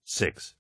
6.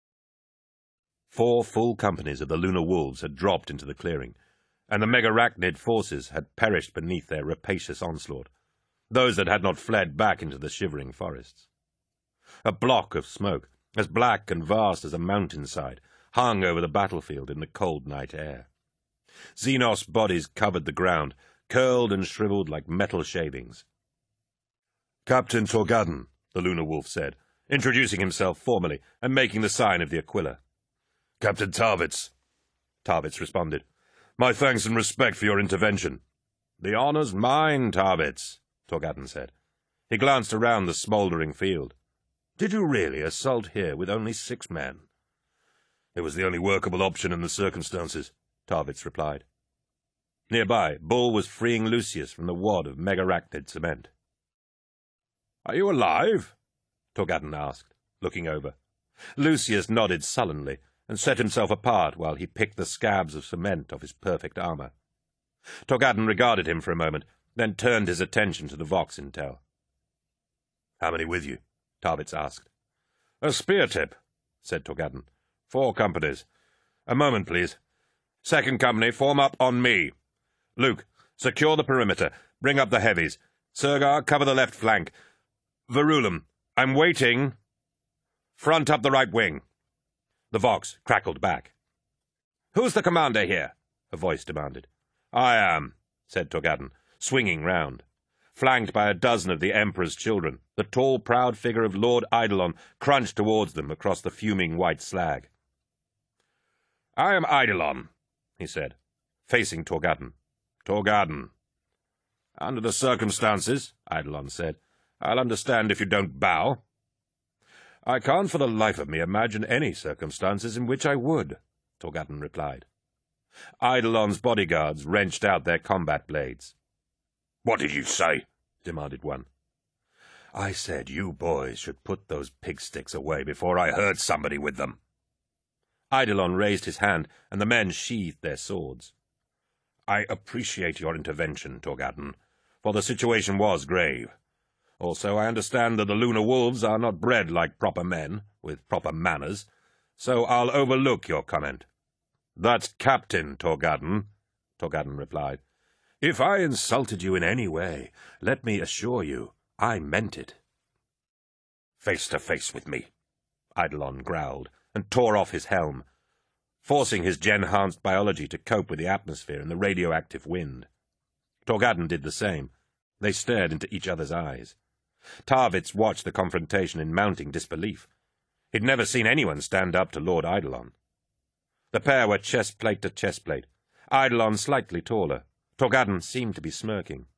4 full companies of the Lunar Wolves had dropped into the clearing, and the Megarachnid forces had perished beneath their rapacious onslaught, those that had not fled back into the shivering forests. A block of smoke, as black and vast as a mountainside, hung over the battlefield in the cold night air. Xenos bodies covered the ground, curled and shriveled like metal shavings. "Captain Torgadden," the Lunar Wolf said, introducing himself formally and making the sign of the Aquila. "Captain Tarvitz," Tarvitz responded. "My thanks and respect for your intervention." "The honor's mine, Tarvitz," Torgadden said. He glanced around the smouldering field. "Did you really assault here with only 6 men?" "It was the only workable option in the circumstances," Tarvitz replied. Nearby, Bull was freeing Lucius from the wad of Megarachnid cement. "Are you alive?" Torgadden asked, looking over. Lucius nodded sullenly and set himself apart while he picked the scabs of cement off his perfect armor. Torgadden regarded him for a moment, then turned his attention to the Vox intel. "How many with you?" Tarvitz asked. "A spear tip," said Torgadden. 4 companies. A moment, please. 2nd company, form up on me. Luke, secure the perimeter. Bring up the heavies. Sergar, cover the left flank. Verulam, I'm waiting. Front up the right wing." The Vox crackled back. "Who's the commander here?" a voice demanded. "I am," said Torgadden, swinging round. Flanked by a dozen of the Emperor's children, the tall, proud figure of Lord Eidolon crunched towards them across the fuming white slag. "I am Eidolon," he said, facing Torgadden. "Torgadden." "Under the circumstances," Eidolon said, "I'll understand if you don't bow." "I can't for the life of me imagine any circumstances in which I would," Torgadden replied. Eidolon's bodyguards wrenched out their combat blades. "What did you say?" demanded one. "I said you boys should put those pig sticks away before I hurt somebody with them." Eidolon raised his hand, and the men sheathed their swords. "I appreciate your intervention, Torgadden, for the situation was grave. Also, I understand that the Lunar Wolves are not bred like proper men, with proper manners, so I'll overlook your comment." "That's Captain Torgadden," Torgadden replied. "If I insulted you in any way, let me assure you, I meant it." "Face to face with me," Eidolon growled, and tore off his helm, forcing his gen-enhanced biology to cope with the atmosphere and the radioactive wind. Torgadden did the same. They stared into each other's eyes. Tarvitz watched the confrontation in mounting disbelief. He'd never seen anyone stand up to Lord Eidolon. The pair were chest-plate to chest-plate, Eidolon slightly taller. Torgadden seemed to be smirking.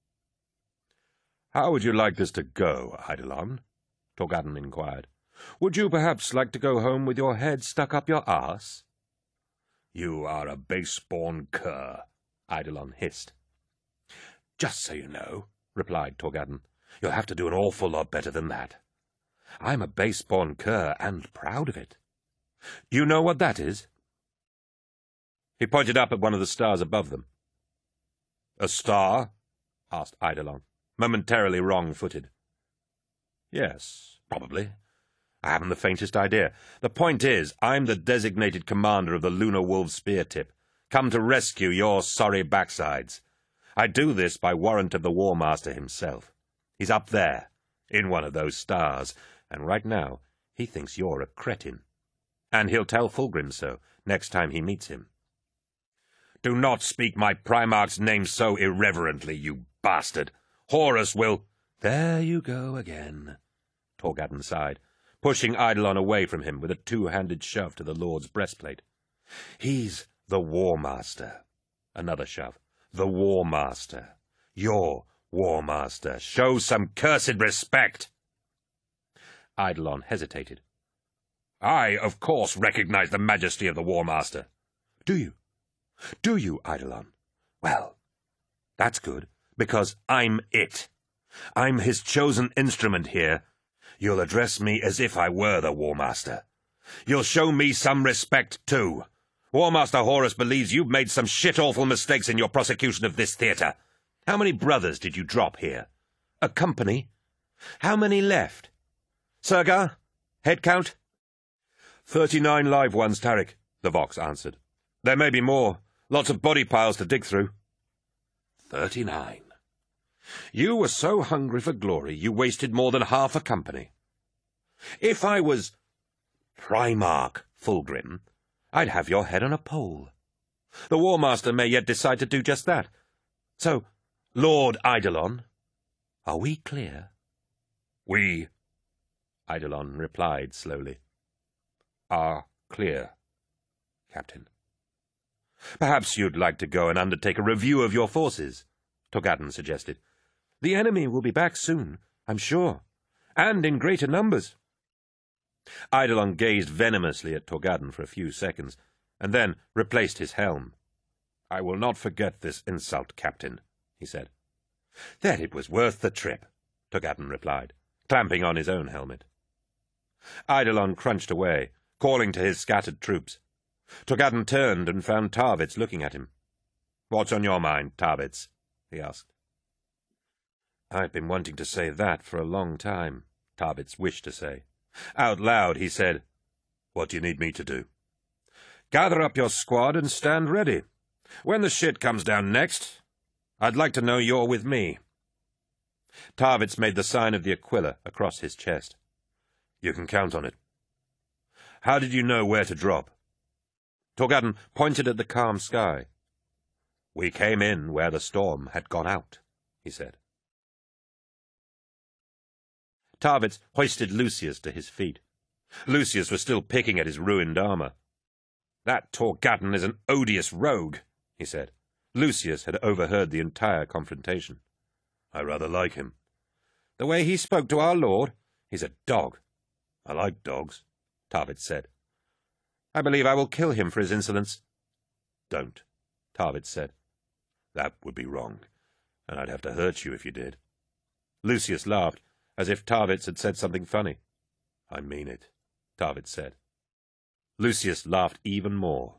"How would you like this to go, Eidolon?" Torgadden inquired. "Would you perhaps like to go home with your head stuck up your arse?" "You are a base-born cur," Eidolon hissed. "Just so you know," replied Torgadden, "you'll have to do an awful lot better than that. I'm a base-born cur, and proud of it. You know what that is?" He pointed up at one of the stars above them. "A star?" asked Eidolon, momentarily wrong-footed. "Yes, probably. I haven't the faintest idea. The point is, I'm the designated commander of the Lunar Wolf Spear Tip, come to rescue your sorry backsides. I do this by warrant of the War Master himself. He's up there, in one of those stars, and right now he thinks you're a cretin. And he'll tell Fulgrim so next time he meets him." "Do not speak my Primarch's name so irreverently, you bastard. Horus will—" "There you go again," Torgadden sighed, pushing Eidolon away from him with a 2-handed shove to the Lord's breastplate. "He's the War Master." Another shove. "The War Master. Your War Master. Show some cursed respect." Eidolon hesitated. "I, of course, recognize the majesty of the War Master." "Do you? Do you, Eidolon? Well, that's good, because I'm it. I'm his chosen instrument here. You'll address me as if I were the War Master. You'll show me some respect, too. War Master Horus believes you've made some shit-awful mistakes in your prosecution of this theatre. How many brothers did you drop here? A company? How many left? Sergar? Head count? 39 live ones, Tarik, the Vox answered. There may be more. Lots of body piles to dig through. 39. You were so hungry for glory you wasted more than half a company. If I was Primarch Fulgrim, I'd have your head on a pole. The War Master may yet decide to do just that. So, Lord Eidolon, are we clear? We, Eidolon replied slowly, are clear, Captain. Perhaps you'd like to go and undertake a review of your forces, Toghadan suggested. The enemy will be back soon, I'm sure, and in greater numbers. Eidolon gazed venomously at Toghadan for a few seconds, and then replaced his helm. I will not forget this insult, Captain, he said. Then it was worth the trip, Toghadan replied, clamping on his own helmet. Eidolon crunched away, calling to his scattered troops. Toghadan turned and found Tarvitz looking at him. What's on your mind, Tarvitz? He asked. I've been wanting to say that for a long time, Tarvitz wished to say. Out loud he said, What do you need me to do? Gather up your squad and stand ready. When the shit comes down next, I'd like to know you're with me. Tarvitz made the sign of the Aquila across his chest. You can count on it. How did you know where to drop? Toghadan pointed at the calm sky. We came in where the storm had gone out, he said. Tarvitz hoisted Lucius to his feet. Lucius was still picking at his ruined armour. That Toghadan is an odious rogue, he said. Lucius had overheard the entire confrontation. I rather like him. The way he spoke to our lord? He's a dog. I like dogs, Tarvitz said. I believe I will kill him for his insolence. Don't, Tarvitz said. That would be wrong, and I'd have to hurt you if you did. Lucius laughed, as if Tarvitz had said something funny. I mean it, Tarvitz said. Lucius laughed even more.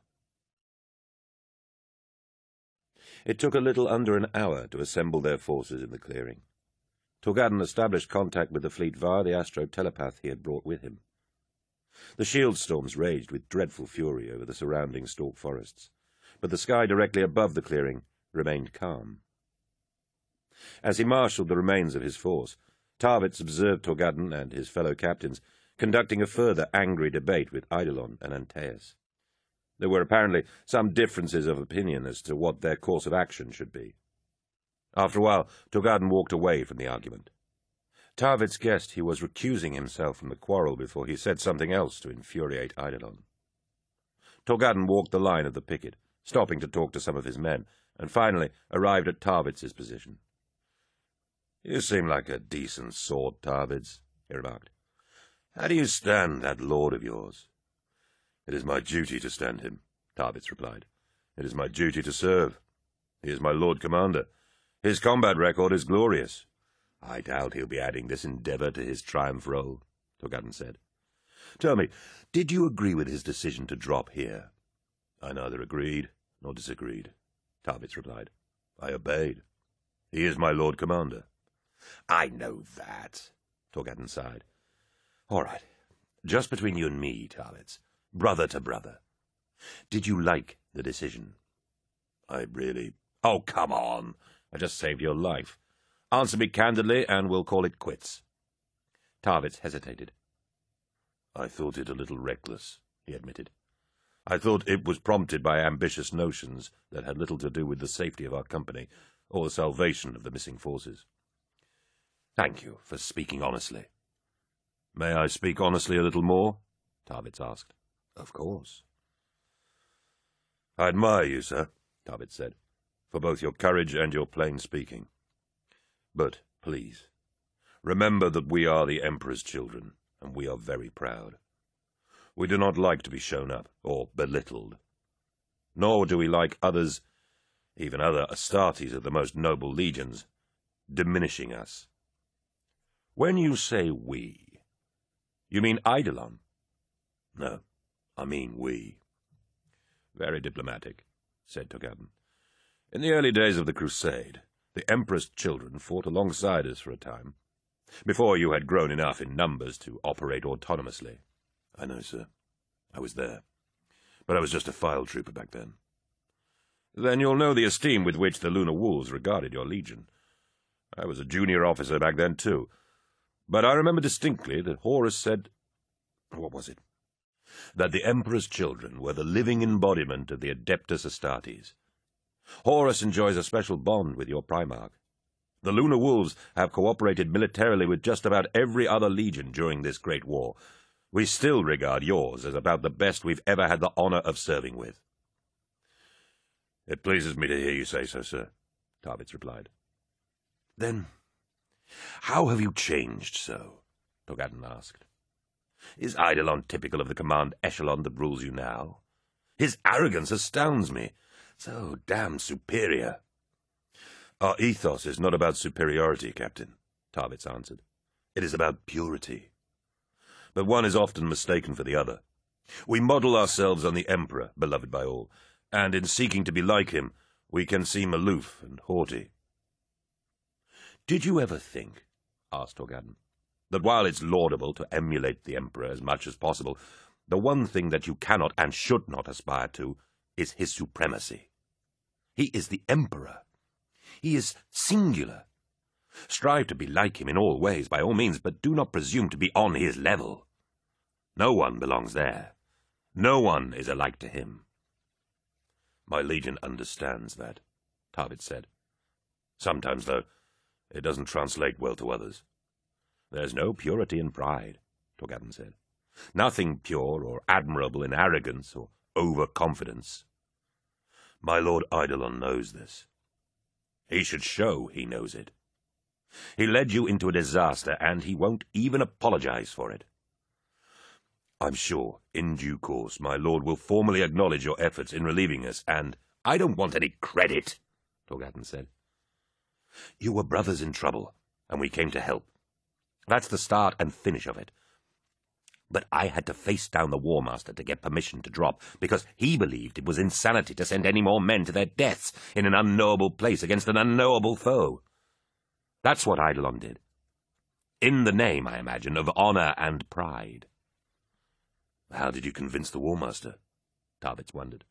It took a little under an hour to assemble their forces in the clearing. Toghadan established contact with the fleet via the astro-telepath he had brought with him. The shield storms raged with dreadful fury over the surrounding stalk forests, but the sky directly above the clearing remained calm. As he marshalled the remains of his force, Tarvitz observed Toghadan and his fellow captains conducting a further angry debate with Eidolon and Antaeus. There were apparently some differences of opinion as to what their course of action should be. After a while, Toghadan walked away from the argument. Tarvitz guessed he was recusing himself from the quarrel before he said something else to infuriate Eidolon. Toghadan walked the line of the picket, stopping to talk to some of his men, and finally arrived at Tarvitz's position. You seem like a decent sort, Tarvitz, he remarked. How do you stand that lord of yours? It is my duty to stand him, Tarvitz replied. It is my duty to serve. He is my lord commander. His combat record is glorious. I doubt he'll be adding this endeavour to his triumph roll, Toghadan said. Tell me, did you agree with his decision to drop here? I neither agreed nor disagreed, Tarvitz replied. I obeyed. He is my lord commander. I know that, Toghadan sighed. All right, just between you and me, Tarvitz, brother to brother. Did you like the decision? I really... Oh, come on. I just saved your life. Answer me candidly, and we'll call it quits. Tarvitz hesitated. I thought it a little reckless, he admitted. I thought it was prompted by ambitious notions that had little to do with the safety of our company or the salvation of the missing forces. Thank you for speaking honestly. May I speak honestly a little more? Tarvitz asked. Of course. I admire you, sir, Tarvitz said, for both your courage and your plain speaking. But, please, remember that we are the Emperor's children, and we are very proud. We do not like to be shown up or belittled. Nor do we like others, even other Astartes of the most noble legions, diminishing us. When you say we, you mean Eidolon? No, I mean we. Very diplomatic, said Toghadan. In the early days of the Crusade, the Emperor's children fought alongside us for a time, before you had grown enough in numbers to operate autonomously. I know, sir. I was there, but I was just a file trooper back then. Then you'll know the esteem with which the Lunar Wolves regarded your legion. I was a junior officer back then, too. But I remember distinctly that Horus said— what was it? That the Emperor's children were the living embodiment of the Adeptus Astartes. Horus enjoys a special bond with your Primarch. The Lunar Wolves have cooperated militarily with just about every other legion during this great war. We still regard yours as about the best we've ever had the honor of serving with. It pleases me to hear you say so, sir, Tarvitz replied. Then, how have you changed so? Toghadan asked. Is Eidolon typical of the command echelon that rules you now? His arrogance astounds me. So damned superior. Our ethos is not about superiority, Captain, Tarvitz answered. It is about purity. But one is often mistaken for the other. We model ourselves on the Emperor, beloved by all, and in seeking to be like him, we can seem aloof and haughty. Did you ever think, asked Toghadan, that while it's laudable to emulate the Emperor as much as possible, the one thing that you cannot and should not aspire to is his supremacy? He is the Emperor. He is singular. Strive to be like him in all ways, by all means, but do not presume to be on his level. No one belongs there. No one is alike to him. My legion understands that, Tarvitz said. Sometimes, though, it doesn't translate well to others. There's no purity in pride, Toghadan said. Nothing pure or admirable in arrogance or overconfidence. My Lord Eidolon knows this. He should show he knows it. He led you into a disaster, and he won't even apologize for it. I'm sure, in due course, my lord will formally acknowledge your efforts in relieving us, and— I don't want any credit, Toghadan said. You were brothers in trouble, and we came to help. That's the start and finish of it. But I had to face down the War Master to get permission to drop, because he believed it was insanity to send any more men to their deaths in an unknowable place against an unknowable foe. That's what Eidolon did. In the name, I imagine, of honor and pride. How did you convince the War Master? Tarvitz wondered.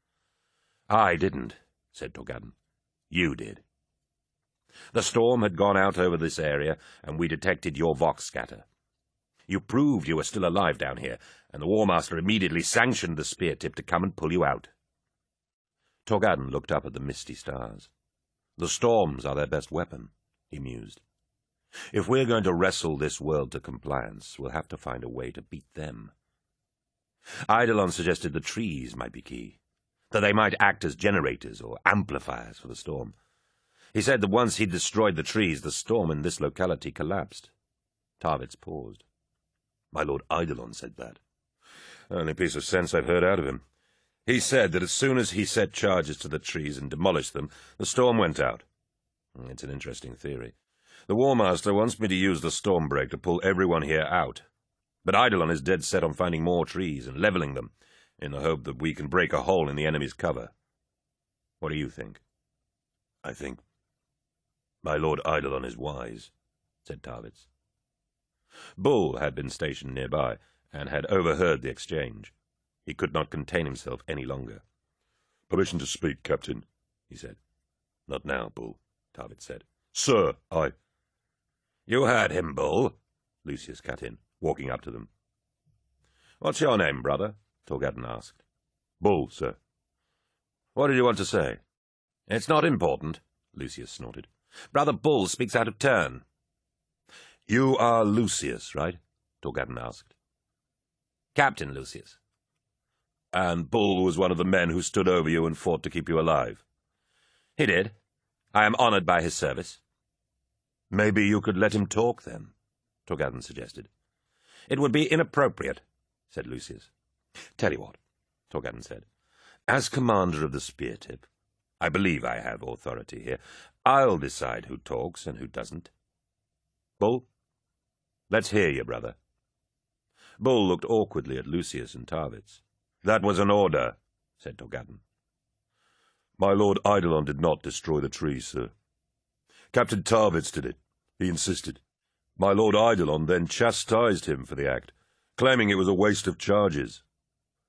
I didn't, said Toghadan. You did. The storm had gone out over this area, and we detected your Vox scatter. You proved you were still alive down here, and the War Master immediately sanctioned the spear tip to come and pull you out. Toghadan looked up at the misty stars. The storms are their best weapon, he mused. If we're going to wrestle this world to compliance, we'll have to find a way to beat them. Eidolon suggested the trees might be key, that they might act as generators or amplifiers for the storm. He said that once he'd destroyed the trees, the storm in this locality collapsed. Tarvitz paused. My Lord Eidolon said that. Only piece of sense I've heard out of him. He said that as soon as he set charges to the trees and demolished them, the storm went out. It's an interesting theory. The War Master wants me to use the storm break to pull everyone here out. But Eidolon is dead set on finding more trees and leveling them, in the hope that we can break a hole in the enemy's cover. What do you think? I think my Lord Eidolon is wise, said Tarvitz. Bull had been stationed nearby, and had overheard the exchange. He could not contain himself any longer. Permission to speak, Captain, he said. Not now, Bull, Tarvitz said. Sir, I— You heard him, Bull, Lucius cut in, walking up to them. What's your name, brother? Toghadan asked. Bull, sir. What did you want to say? It's not important, Lucius snorted. Brother Bull speaks out of turn. You are Lucius, right? Toghadan asked. Captain Lucius. And Bull was one of the men who stood over you and fought to keep you alive? He did. I am honored by his service. Maybe you could let him talk, then, Toghadan suggested. It would be inappropriate, said Lucius. Tell you what, Toghadan said. As commander of the spear tip, I believe I have authority here. I'll decide who talks and who doesn't. Bull, let's hear you, brother. Bull looked awkwardly at Lucius and Tarvitz. That was an order, said Toghadan. My Lord Eidolon did not destroy the trees, sir. Captain Tarvitz did it. He insisted. My Lord Eidolon then chastised him for the act, claiming it was a waste of charges.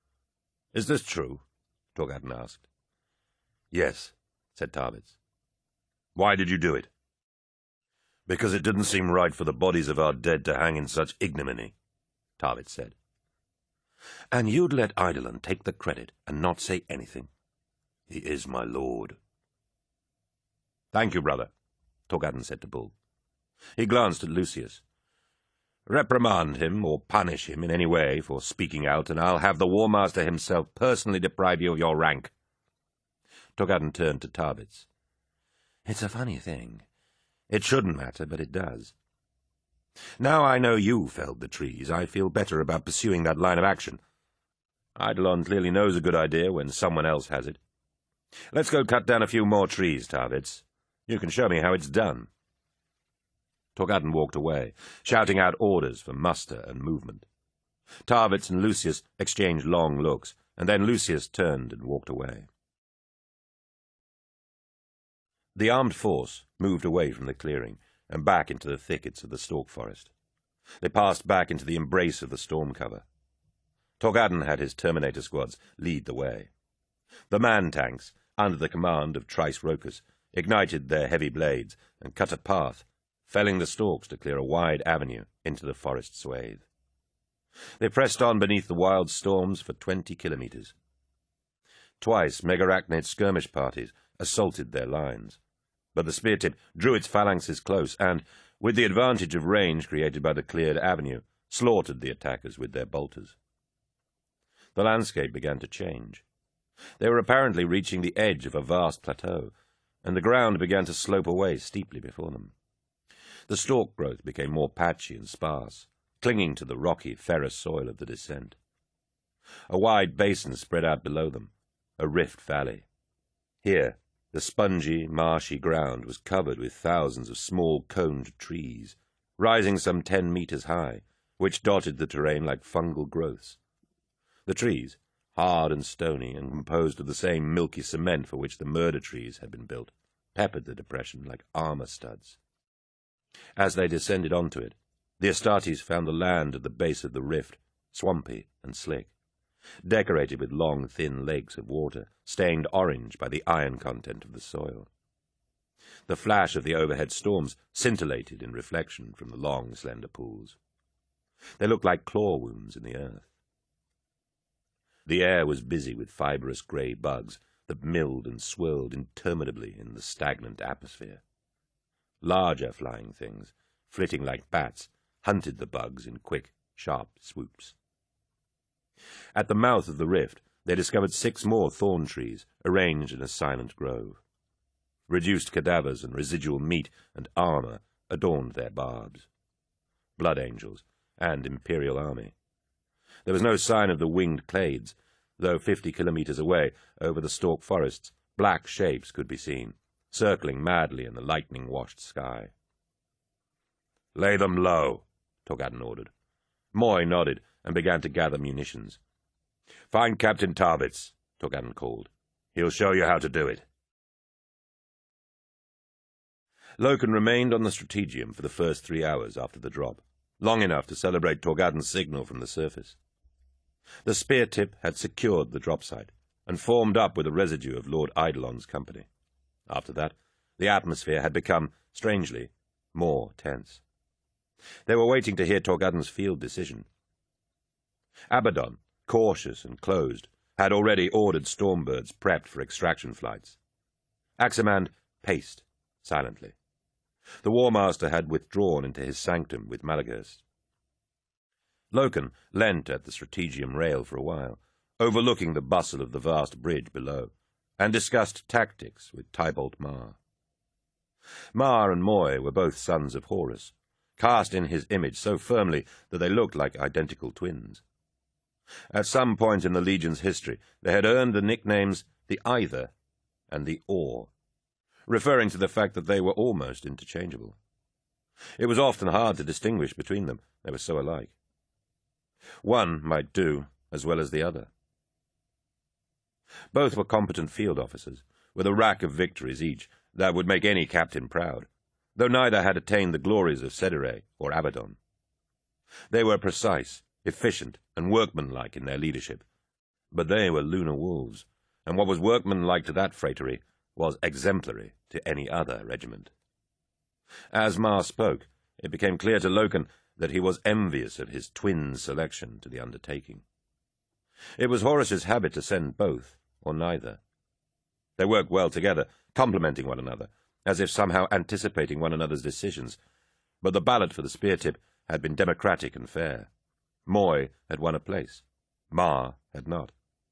"Is this true?" Torgadden asked. "Yes," said Tarvitz. "Why did you do it?" "Because it didn't seem right for the bodies of our dead to hang in such ignominy," Tarvitz said. "And you'd let Eidolon take the credit and not say anything?" "He is my lord." "Thank you, brother," Torgadden said to Bull. He glanced at Lucius. "Reprimand him or punish him in any way for speaking out, and I'll have the War Master himself personally deprive you of your rank." Torgadden turned to Tarvitz. "It's a funny thing. It shouldn't matter, but it does. Now I know you felled the trees, I feel better about pursuing that line of action. Eidolon clearly knows a good idea when someone else has it. Let's go cut down a few more trees, Tarvitz. You can show me how it's done." Torgadden walked away, shouting out orders for muster and movement. Tarvitz and Lucius exchanged long looks, and then Lucius turned and walked away. The armed force moved away from the clearing and back into the thickets of the stalk forest. They passed back into the embrace of the storm cover. Torgadden had his Terminator squads lead the way. The man-tanks, under the command of Trice Rokus, ignited their heavy blades and cut a path, felling the stalks to clear a wide avenue into the forest swathe. They pressed on beneath the wild storms for 20 kilometers. Twice Megarachnid skirmish parties assaulted their lines, but the spear-tip drew its phalanxes close and, with the advantage of range created by the cleared avenue, slaughtered the attackers with their bolters. The landscape began to change. They were apparently reaching the edge of a vast plateau, and the ground began to slope away steeply before them. The stalk growth became more patchy and sparse, clinging to the rocky, ferrous soil of the descent. A wide basin spread out below them, a rift valley. Here, the spongy, marshy ground was covered with thousands of small coned trees, rising some 10 meters high, which dotted the terrain like fungal growths. The trees, hard and stony and composed of the same milky cement for which the murder trees had been built, peppered the depression like armor studs. As they descended onto it, the Astartes found the land at the base of the rift swampy and slick, decorated with long, thin lakes of water, stained orange by the iron content of the soil. The flash of the overhead storms scintillated in reflection from the long, slender pools. They looked like claw wounds in the earth. The air was busy with fibrous grey bugs that milled and swirled interminably in the stagnant atmosphere. Larger flying things, flitting like bats, hunted the bugs in quick, sharp swoops. At the mouth of the rift, they discovered 6 more thorn trees arranged in a silent grove. Reduced cadavers and residual meat and armor adorned their barbs. Blood angels and Imperial army. There was no sign of the winged clades, though 50 kilometers away, over the stalk forests, black shapes could be seen, circling madly in the lightning-washed sky. "Lay them low," Torgadden ordered. Moy nodded and began to gather munitions. "Find Captain Tarvitz," Torgadden called. "He'll show you how to do it." Loken remained on the Strategium for the first 3 hours after the drop, long enough to celebrate Torgadden's signal from the surface. The spear-tip had secured the drop site and formed up with a residue of Lord Eidolon's company. After that, the atmosphere had become, strangely, more tense. They were waiting to hear Torgadden's field decision. Abaddon, cautious and closed, had already ordered Stormbirds prepped for extraction flights. Aximand paced silently. The War Master had withdrawn into his sanctum with Malagurst. Loken leant at the Strategium rail for a while, overlooking the bustle of the vast bridge below, and discussed tactics with Tybalt Mar. Mar and Moy were both sons of Horus, cast in his image so firmly that they looked like identical twins. At some point in the Legion's history, they had earned the nicknames the Either and the Or, referring to the fact that they were almost interchangeable. It was often hard to distinguish between them, they were so alike. One might do as well as the other. Both were competent field officers, with a rack of victories each that would make any captain proud, though neither had attained the glories of Cedere or Abaddon. They were precise, efficient, and workmanlike in their leadership, But they were lunar wolves, and what was workmanlike to that phratery was exemplary to any other regiment. As Ma spoke, it became clear to Loken that he was envious of his twin's selection to the undertaking. It was Horace's habit to send both, or neither. They worked well together, complementing one another, as if somehow anticipating one another's decisions, but the ballot for the spear-tip had been democratic and fair. Moy had won a place. Ma had not.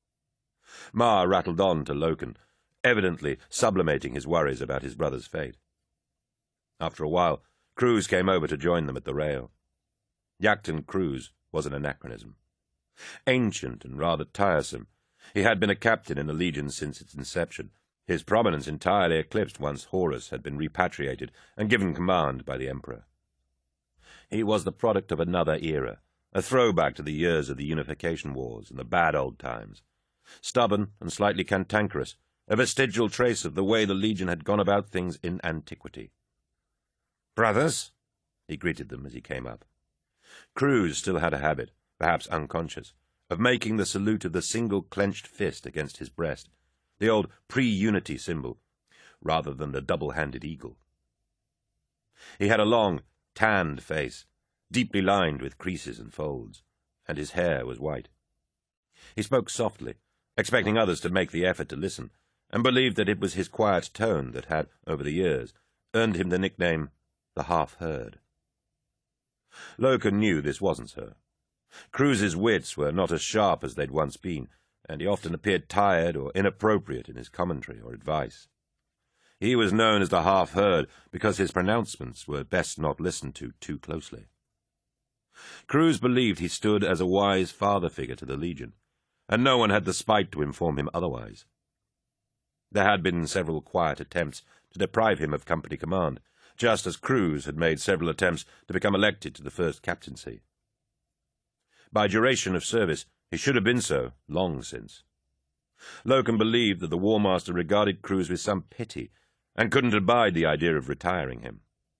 Ma rattled on to Loken, evidently sublimating his worries about his brother's fate. After a while, Cruz came over to join them at the rail. Yacton Cruz was an anachronism. Ancient and rather tiresome, he had been a captain in the Legion since its inception, his prominence entirely eclipsed once Horus had been repatriated and given command by the Emperor. He was the product of another era, a throwback to the years of the Unification Wars and the bad old times. Stubborn and slightly cantankerous, a vestigial trace of the way the Legion had gone about things in antiquity. "Brothers," he greeted them as he came up. Cruz still had a habit, perhaps unconscious, of making the salute of the single clenched fist against his breast, the old pre-unity symbol, rather than the double-handed eagle. He had a long, tanned face, deeply lined with creases and folds, and his hair was white. He spoke softly, expecting others to make the effort to listen, and believed that it was his quiet tone that had, over the years, earned him the nickname the half-herd. Loken knew this wasn't so. Cruz's wits were not as sharp as they'd once been, and he often appeared tired or inappropriate in his commentary or advice. He was known as the half-herd because his pronouncements were best not listened to too closely. Cruz believed he stood as a wise father figure to the Legion, and no one had the spite to inform him otherwise. There had been several quiet attempts to deprive him of company command, just as Cruz had made several attempts to become elected to the first captaincy. By duration of service, he should have been so long since. Loken believed that the War Master regarded Cruz with some pity, and couldn't abide the idea of retiring him.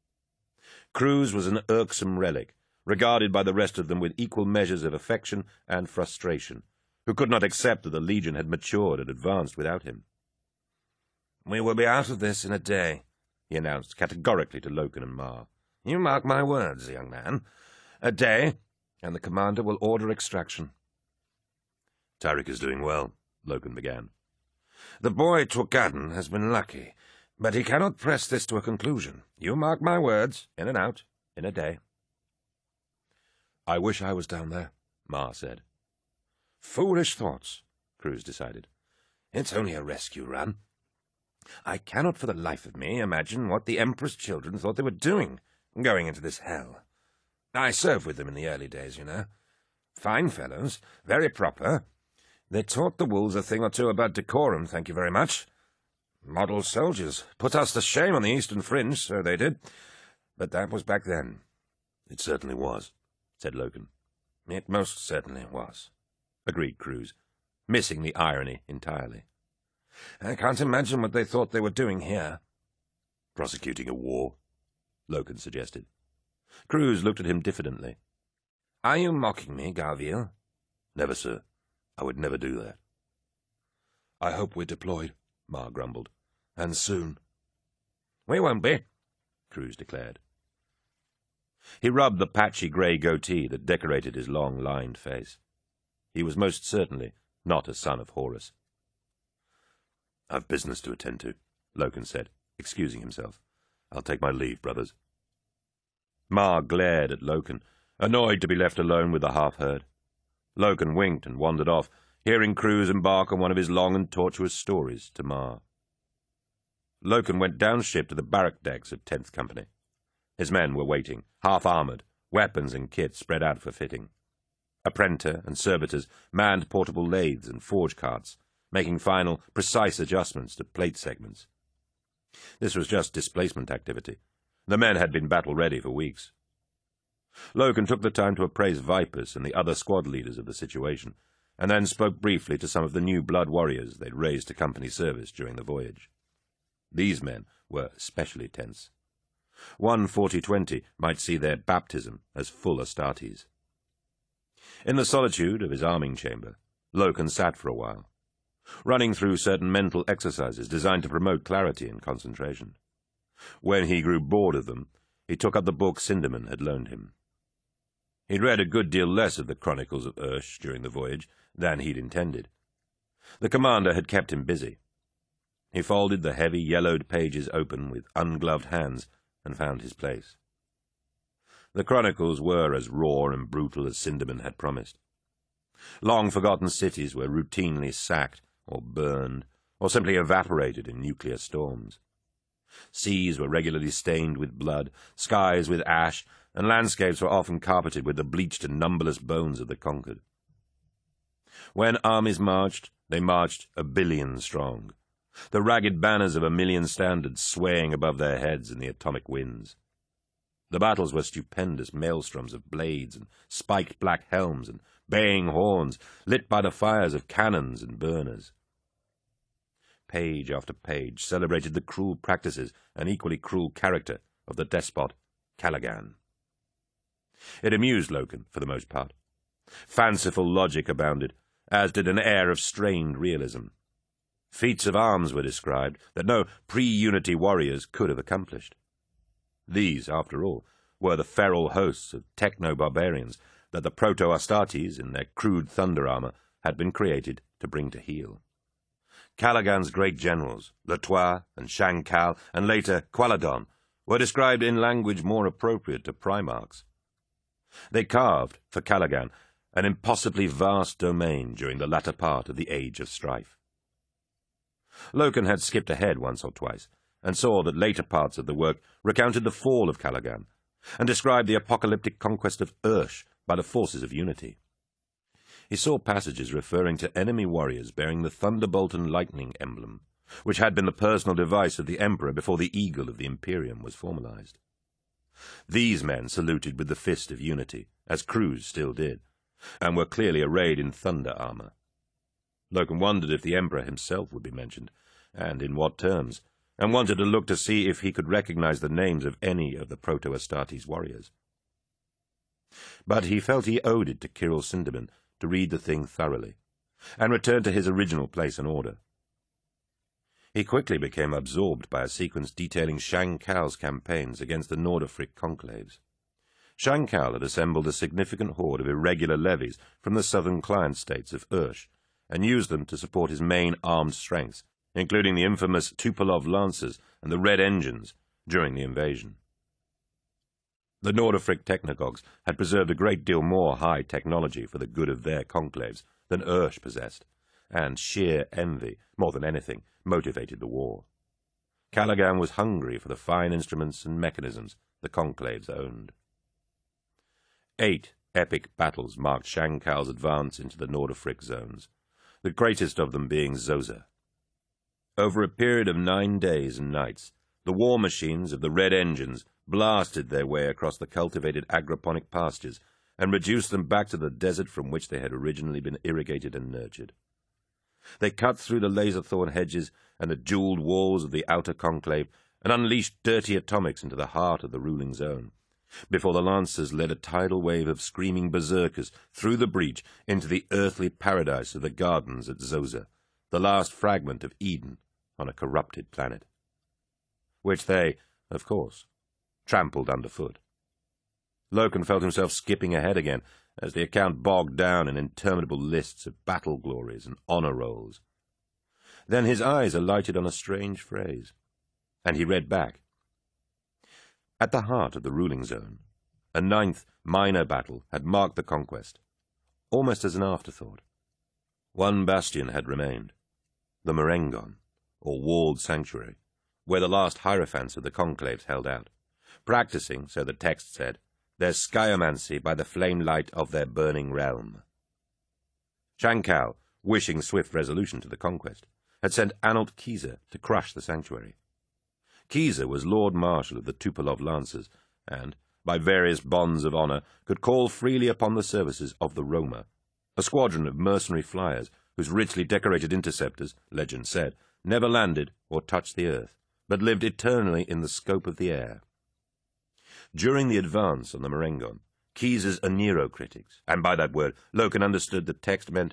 Cruz was an irksome relic, regarded by the rest of them with equal measures of affection and frustration, who could not accept that the Legion had matured and advanced without him. "We will be out of this in a day," he announced categorically to Loken and Ma. "You mark my words, young man. A day, and the commander will order extraction." "Tarik is doing well," Loken began. "The boy Turkadden has been lucky, but he cannot press this to a conclusion. You mark my words, in and out, in a day." "I wish I was down there," Ma said. "Foolish thoughts," Cruz decided. "It's only a rescue run. I cannot for the life of me imagine what the Emperor's children thought they were doing, going into this hell. I served with them in the early days, you know. Fine fellows, very proper. They taught the wolves a thing or two about decorum, thank you very much. Model soldiers. Put us to shame on the Eastern Fringe, so they did. But that was back then." "It certainly was," said Loken. "It most certainly was," agreed Cruz, missing the irony entirely. "I can't imagine what they thought they were doing here." "Prosecuting a war," Loken suggested. Cruz looked at him diffidently. "Are you mocking me, Garville?" "Never, sir. I would never do that." "I hope we're deployed," Ma grumbled. "And soon." "We won't be," Cruz declared. He rubbed the patchy grey goatee that decorated his long, lined face. He was most certainly not a son of Horus. "I've business to attend to," Loken said, excusing himself. "I'll take my leave, brothers." Ma glared at Loken, annoyed to be left alone with the half-herd. Loken winked and wandered off, hearing Cruz embark on one of his long and tortuous stories to Ma. Loken went downship to the barrack decks of 10th Company. His men were waiting, half-armoured, weapons and kit spread out for fitting. A prenter and servitors manned portable lathes and forge carts, making final, precise adjustments to plate segments. This was just displacement activity. The men had been battle-ready for weeks. Loken took the time to appraise Vipers and the other squad leaders of the situation, and then spoke briefly to some of the new blood warriors they'd raised to company service during the voyage. These men were especially tense. One 40-20 might see their baptism as full Astartes. In the solitude of his arming chamber, Loken sat for a while, running through certain mental exercises designed to promote clarity and concentration. When he grew bored of them, he took up the book Sindermann had loaned him. He'd read a good deal less of the Chronicles of Ursh during the voyage than he'd intended. The commander had kept him busy. He folded the heavy, yellowed pages open with ungloved hands and found his place. The Chronicles were as raw and brutal as Sindermann had promised. Long-forgotten cities were routinely sacked or burned or simply evaporated in nuclear storms. Seas were regularly stained with blood, skies with ash, and landscapes were often carpeted with the bleached and numberless bones of the conquered. When armies marched, they marched 1 billion strong, the ragged banners of 1,000,000 standards swaying above their heads in the atomic winds. The battles were stupendous maelstroms of blades and spiked black helms and baying horns, lit by the fires of cannons and burners. Page after page celebrated the cruel practices and equally cruel character of the despot Callaghan. It amused Loken, for the most part. Fanciful logic abounded, as did an air of strained realism. Feats of arms were described that no pre-Unity warriors could have accomplished. These, after all, were the feral hosts of techno-barbarians that the proto-Astartes, in their crude thunder armor, had been created to bring to heel. Callaghan's great generals, Latois and Shankal, and later Qualadon, were described in language more appropriate to Primarchs. They carved, for Callaghan, an impossibly vast domain during the latter part of the Age of Strife. Loken had skipped ahead once or twice, and saw that later parts of the work recounted the fall of Callaghan, and described the apocalyptic conquest of Ursh by the forces of Unity. He saw passages referring to enemy warriors bearing the thunderbolt and lightning emblem, which had been the personal device of the Emperor before the eagle of the Imperium was formalized. These men saluted with the fist of Unity, as crews still did, and were clearly arrayed in thunder armor. Loken wondered if the Emperor himself would be mentioned, and in what terms, and wanted to look to see if he could recognize the names of any of the Proto-Astartes warriors. But he felt he owed it to Kyril Sindermann to read the thing thoroughly, and return to his original place and order. He quickly became absorbed by a sequence detailing Shankal's campaigns against the Nordafric conclaves. Shankal had assembled a significant horde of irregular levies from the southern client states of Ursh, and used them to support his main armed strengths, including the infamous Tupolev Lancers and the Red Engines, during the invasion. The Nordafric technagogues had preserved a great deal more high technology for the good of their conclaves than Ursh possessed, and sheer envy, more than anything, motivated the war. Callaghan was hungry for the fine instruments and mechanisms the conclaves owned. 8 epic battles marked Shankal's advance into the Nordafric zones, the greatest of them being Zoza. Over a period of 9 days and nights, the war machines of the Red Engines blasted their way across the cultivated agroponic pastures and reduced them back to the desert from which they had originally been irrigated and nurtured. They cut through the laser-thorn hedges and the jeweled walls of the outer conclave and unleashed dirty atomics into the heart of the ruling zone, before the Lancers led a tidal wave of screaming berserkers through the breach into the earthly paradise of the gardens at Zoza, the last fragment of Eden on a corrupted planet, which they, of course, trampled underfoot. Loken felt himself skipping ahead again as the account bogged down in interminable lists of battle glories and honor rolls. Then his eyes alighted on a strange phrase, and he read back. At the heart of the ruling zone, a 9th minor battle had marked the conquest, almost as an afterthought. One bastion had remained, the Marengon, or walled sanctuary, where the last hierophants of the conclaves held out, practicing, so the text said, their skyomancy by the flame light of their burning realm. Shankal, wishing swift resolution to the conquest, had sent Anult Kiza to crush the sanctuary. Kiza was Lord Marshal of the Tupolev Lancers, and, by various bonds of honor, could call freely upon the services of the Roma, a squadron of mercenary flyers whose richly decorated interceptors, legend said, never landed or touched the earth, but lived eternally in the scope of the air. During the advance on the Marengon, Kiza's Aniro critics, and by that word Loken understood the text meant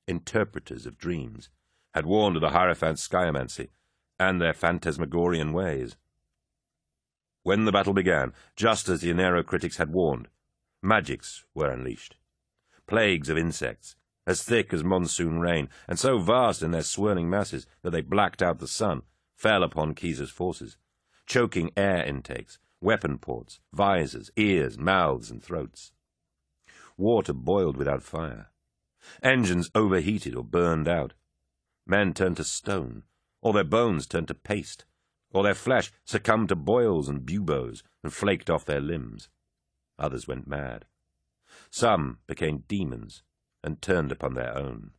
interpreters of dreams, had warned of the Hierophant's sciomancy and their phantasmagorian ways. When the battle began, just as the Enero critics had warned, magics were unleashed. Plagues of insects, as thick as monsoon rain, and so vast in their swirling masses that they blacked out the sun, fell upon Caesar's forces, choking air intakes, weapon ports, visors, ears, mouths, and throats. Water boiled without fire. Engines overheated or burned out. Men turned to stone, or their bones turned to paste, or their flesh succumbed to boils and buboes and flaked off their limbs. Others went mad. Some became demons and turned upon their own.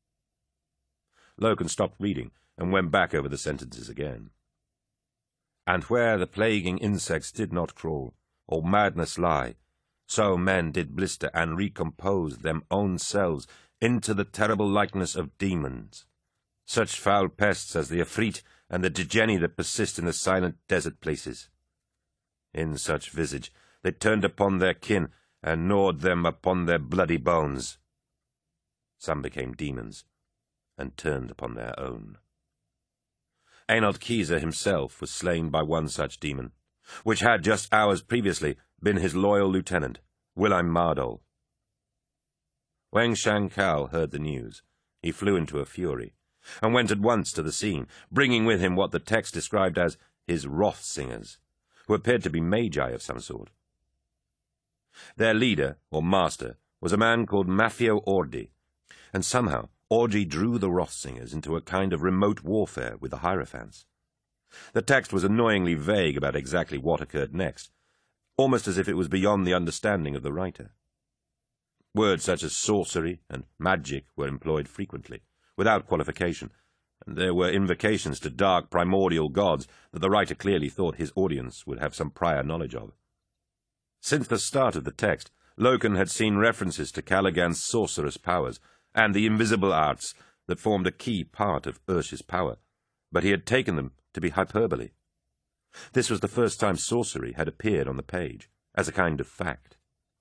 Loken stopped reading and went back over the sentences again. And where the plaguing insects did not crawl, or madness lie, so men did blister and recompose them own selves into the terrible likeness of demons, such foul pests as the Afrit and the Djeni that persist in the silent desert places. In such visage they turned upon their kin and gnawed them upon their bloody bones. Some became demons and turned upon their own. Einoth Kisa himself was slain by one such demon, which had just hours previously been his loyal lieutenant, Wilhelm Mardol. When Shankal heard the news, he flew into a fury, and went at once to the scene, bringing with him what the text described as his wrath-singers, who appeared to be magi of some sort. Their leader, or master, was a man called Maffeo Ordi, and somehow Ordi drew the wrath-singers into a kind of remote warfare with the Hierophants. The text was annoyingly vague about exactly what occurred next, almost as if it was beyond the understanding of the writer. Words such as sorcery and magic were employed frequently, without qualification, and there were invocations to dark primordial gods that the writer clearly thought his audience would have some prior knowledge of. Since the start of the text, Loken had seen references to Caligan's sorcerous powers and the invisible arts that formed a key part of Ursh's power, but he had taken them to be hyperbole. This was the first time sorcery had appeared on the page, as a kind of fact.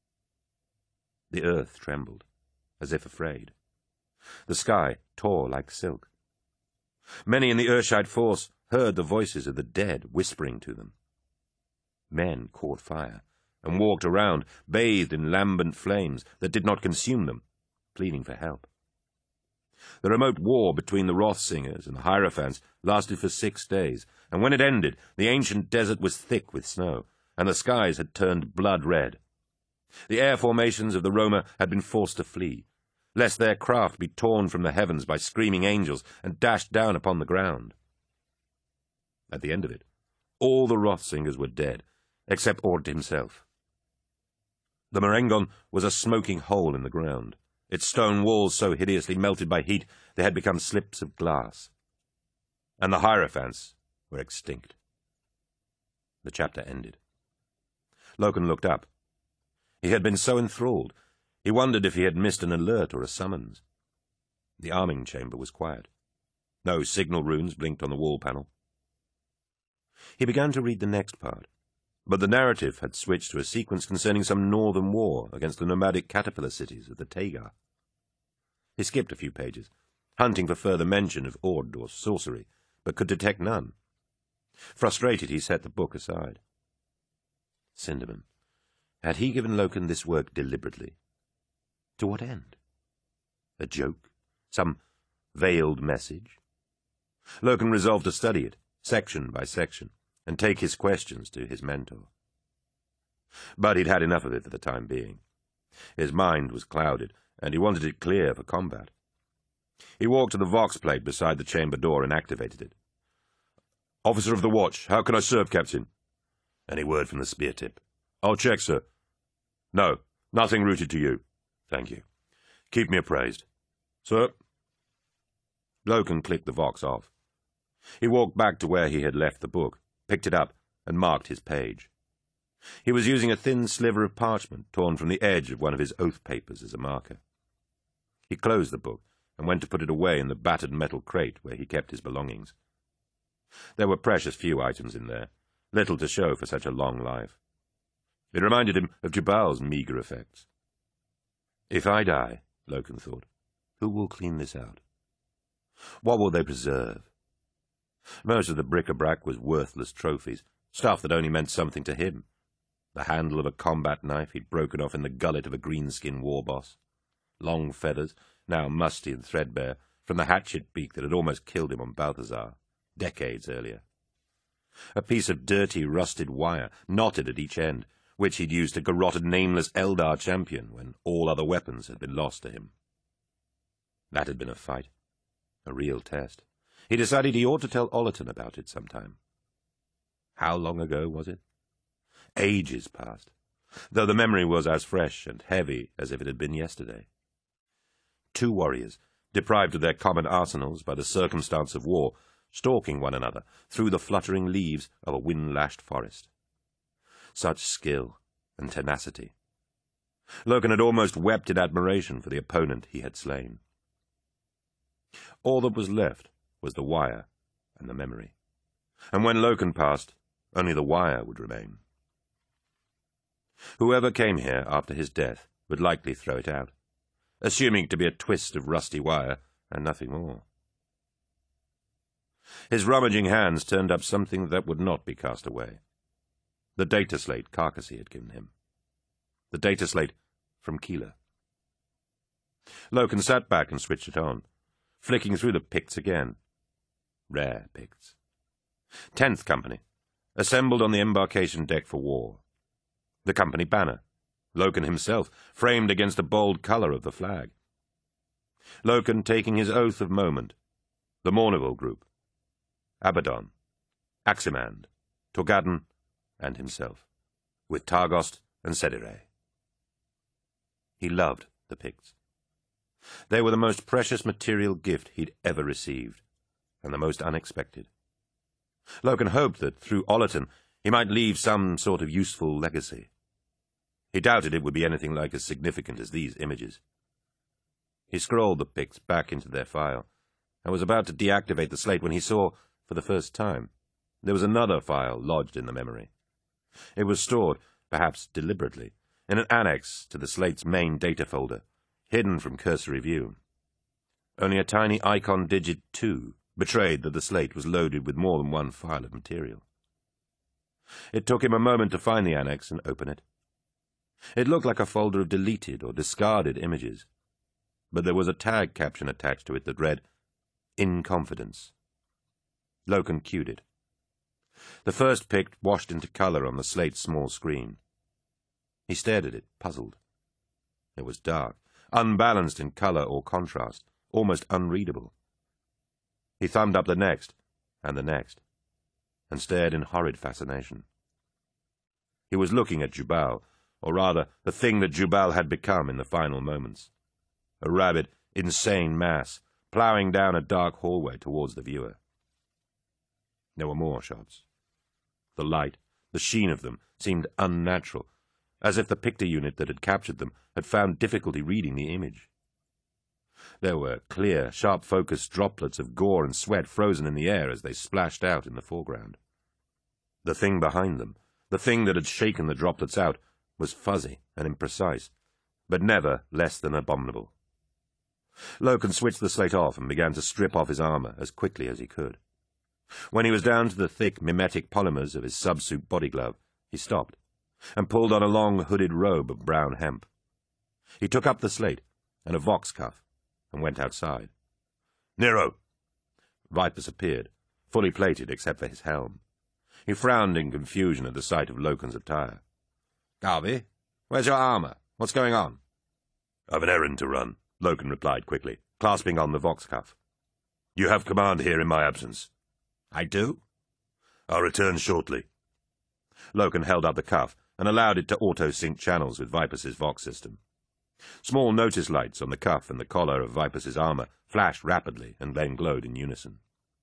The earth trembled, as if afraid. The sky tore like silk. Many in the Urshite force heard the voices of the dead whispering to them. Men caught fire and walked around, bathed in lambent flames that did not consume them, pleading for help. The remote war between the wrath-singers and the Hierophants lasted for 6 days, and when it ended, the ancient desert was thick with snow, and the skies had turned blood-red. The air formations of the Roma had been forced to flee, lest their craft be torn from the heavens by screaming angels and dashed down upon the ground. At the end of it, all the wrath-singers were dead, except Ord himself. The Marengon was a smoking hole in the ground, its stone walls so hideously melted by heat they had become slips of glass. And the Hierophants were extinct. The chapter ended. Loken looked up. He had been so enthralled, he wondered if he had missed an alert or a summons. The arming chamber was quiet. No signal runes blinked on the wall panel. He began to read the next part, but the narrative had switched to a sequence concerning some northern war against the nomadic caterpillar cities of the Tagar. He skipped a few pages, hunting for further mention of Ord or sorcery, but could detect none. Frustrated, he set the book aside. Sinderman. Had he given Loken this work deliberately? To what end? A joke? Some veiled message? Loken resolved to study it, section by section, and take his questions to his mentor. But he'd had enough of it for the time being. His mind was clouded, and he wanted it clear for combat. He walked to the Vox plate beside the chamber door and activated it. "Officer of the watch, how can I serve, Captain?" "Any word from the spear tip?" "I'll check, sir." "No, nothing routed to you." "Thank you. Keep me appraised." "Sir." Loken clicked the Vox off. He walked back to where he had left the book, picked it up, and marked his page. He was using a thin sliver of parchment torn from the edge of one of his oath papers as a marker. He closed the book and went to put it away in the battered metal crate where he kept his belongings. There were precious few items in there, little to show for such a long life. It reminded him of Jubal's meagre effects. If I die, Loken thought, Who will clean this out? What will they preserve? Most of the bric-a-brac was worthless trophies, stuff that only meant something to him. The handle of a combat knife he'd broken off in the gullet of a greenskin war boss. Long feathers, now musty and threadbare, from the hatchet beak that had almost killed him on Balthazar, decades earlier. A piece of dirty, rusted wire, knotted at each end, which he'd used to garrote a nameless Eldar champion when all other weapons had been lost to him. That had been a fight, a real test. He decided he ought to tell Ollerton about it sometime. How long ago was it? Ages past, though the memory was as fresh and heavy as if it had been yesterday. Two warriors, deprived of their common arsenals by the circumstance of war, stalking one another through the fluttering leaves of a wind-lashed forest. Such skill and tenacity. Loken had almost wept in admiration for the opponent he had slain. All that was left was the wire and the memory. And when Loken passed, only the wire would remain. Whoever came here after his death would likely throw it out, assuming it to be a twist of rusty wire and nothing more. His rummaging hands turned up something that would not be cast away. The data slate Carcassy had given him. The data slate from Keeler. Loken sat back and switched it on, flicking through the Picts again. Rare Picts. 10th Company, assembled on the embarkation deck for war. The company banner, Loken himself, framed against the bold colour of the flag. Loken taking his oath of moment. The Mourneville group. Abaddon, Aximand, Torgadon, and himself, with Targost and Sedire. He loved the Picts. They were the most precious material gift he'd ever received, and the most unexpected. Loken hoped that, through Ollerton, he might leave some sort of useful legacy. He doubted it would be anything like as significant as these images. He scrolled the Picts back into their file, and was about to deactivate the slate when he saw, for the first time, there was another file lodged in the memory. It was stored, perhaps deliberately, in an annex to the slate's main data folder, hidden from cursory view. Only a tiny icon digit 2 betrayed that the slate was loaded with more than one file of material. It took him a moment to find the annex and open it. It looked like a folder of deleted or discarded images, but there was a tag caption attached to it that read, "In Confidence." Loken cued it. The first Pict washed into colour on the slate's small screen. He stared at it, puzzled. It was dark, unbalanced in colour or contrast, almost unreadable. He thumbed up the next, and stared in horrid fascination. He was looking at Jubal, or rather, the thing that Jubal had become in the final moments. A rabid, insane mass, ploughing down a dark hallway towards the viewer. There were more shots. The light, the sheen of them, seemed unnatural, as if the Pictor unit that had captured them had found difficulty reading the image. There were clear, sharp-focused droplets of gore and sweat frozen in the air as they splashed out in the foreground. The thing behind them, the thing that had shaken the droplets out, was fuzzy and imprecise, but never less than abominable. Loken switched the slate off and began to strip off his armour as quickly as he could. When he was down to the thick mimetic polymers of his subsuit body glove, he stopped, and pulled on a long hooded robe of brown hemp. He took up the slate and a vox cuff, and went outside. "Nero!" Vipers appeared, fully plated except for his helm. He frowned in confusion at the sight of Loken's attire. "Garvey, where's your armour? What's going on?" "I've an errand to run," Loken replied quickly, clasping on the vox cuff. "You have command here in my absence." "I do?" "I'll return shortly." Loken held up the cuff and allowed it to auto-sync channels with Vipers' vox system. Small notice lights on the cuff and the collar of Vipers' armour flashed rapidly and then glowed in unison.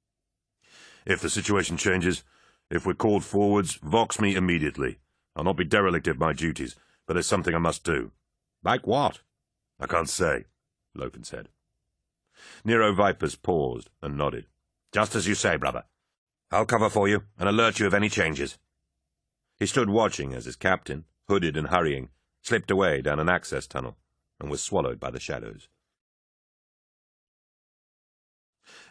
"If the situation changes, if we're called forwards, vox me immediately. I'll not be derelict of my duties, but there's something I must do." "Like what?" "I can't say," Loken said. Nero Vipers paused and nodded. "Just as you say, brother. I'll cover for you and alert you of any changes." He stood watching as his captain, hooded and hurrying, slipped away down an access tunnel and was swallowed by the shadows.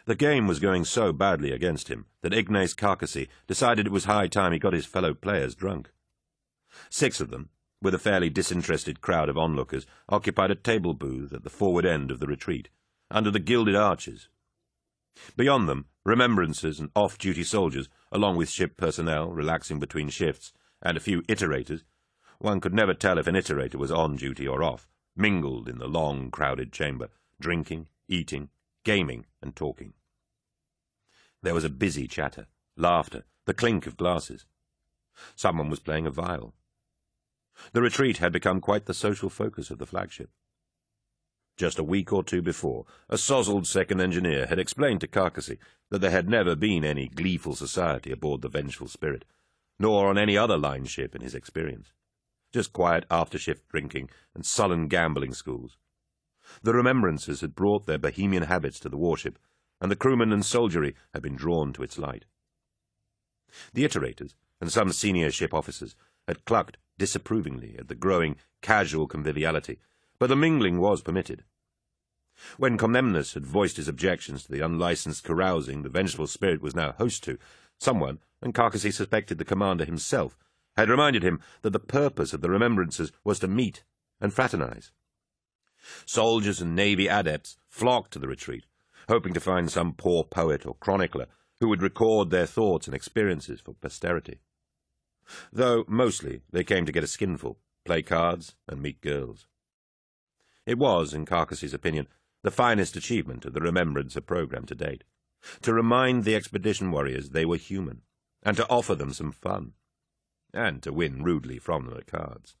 The game was going so badly against him that Ignace Carcassy decided it was high time he got his fellow players drunk. 6 of them, with a fairly disinterested crowd of onlookers, occupied a table booth at the forward end of the retreat, under the gilded arches. Beyond them, remembrances and off-duty soldiers, along with ship personnel relaxing between shifts, and a few iterators — one could never tell if an iterator was on duty or off — mingled in the long, crowded chamber, drinking, eating, gaming, and talking. There was a busy chatter, laughter, the clink of glasses. Someone was playing a viol. The retreat had become quite the social focus of the flagship. Just a week or 2 before, a sozzled second engineer had explained to Carcassy that there had never been any gleeful society aboard the Vengeful Spirit, nor on any other line ship in his experience. Just quiet after-shift drinking and sullen gambling schools. The remembrances had brought their bohemian habits to the warship, and the crewmen and soldiery had been drawn to its light. The iterators and some senior ship officers had clucked disapprovingly at the growing casual conviviality, but the mingling was permitted. When Comnenus had voiced his objections to the unlicensed carousing the Vengeful Spirit was now host to, someone, and Carcassy suspected the commander himself, had reminded him that the purpose of the remembrances was to meet and fraternize. Soldiers and navy adepts flocked to the retreat, hoping to find some poor poet or chronicler who would record their thoughts and experiences for posterity. Though mostly they came to get a skinful, play cards, and meet girls. It was, in Carcassy's opinion, the finest achievement of the Remembrancer program to date, to remind the expedition warriors they were human, and to offer them some fun, and to win rudely from them at cards.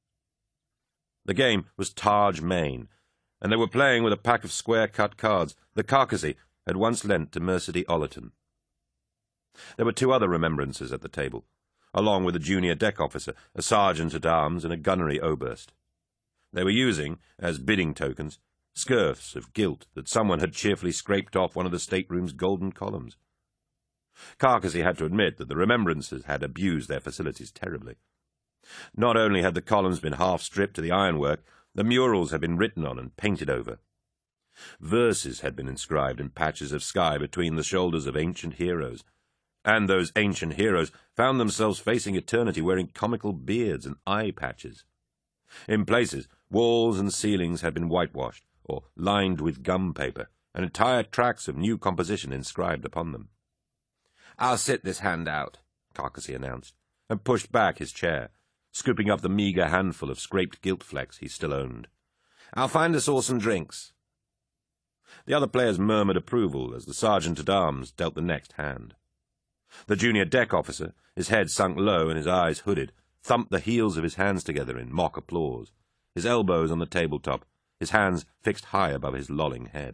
The game was Taj Main, and they were playing with a pack of square-cut cards that Carcassy had once lent to Mercedy Ollerton. There were 2 other remembrancers at the table, along with a junior deck officer, a sergeant-at-arms, and a gunnery oberst. They were using, as bidding tokens, scurfs of gilt that someone had cheerfully scraped off one of the stateroom's golden columns. Carcassy had to admit that the remembrancers had abused their facilities terribly. Not only had the columns been half-stripped to the ironwork, the murals had been written on and painted over. Verses had been inscribed in patches of sky between the shoulders of ancient heroes, and those ancient heroes found themselves facing eternity wearing comical beards and eye patches. In places, walls and ceilings had been whitewashed, or lined with gum paper, and entire tracts of new composition inscribed upon them. "I'll sit this hand out," Carcassy announced, and pushed back his chair, scooping up the meagre handful of scraped gilt flecks he still owned. "I'll find us all some drinks." The other players murmured approval as the sergeant-at-arms dealt the next hand. The junior deck officer, his head sunk low and his eyes hooded, thumped the heels of his hands together in mock applause, his elbows on the tabletop, his hands fixed high above his lolling head.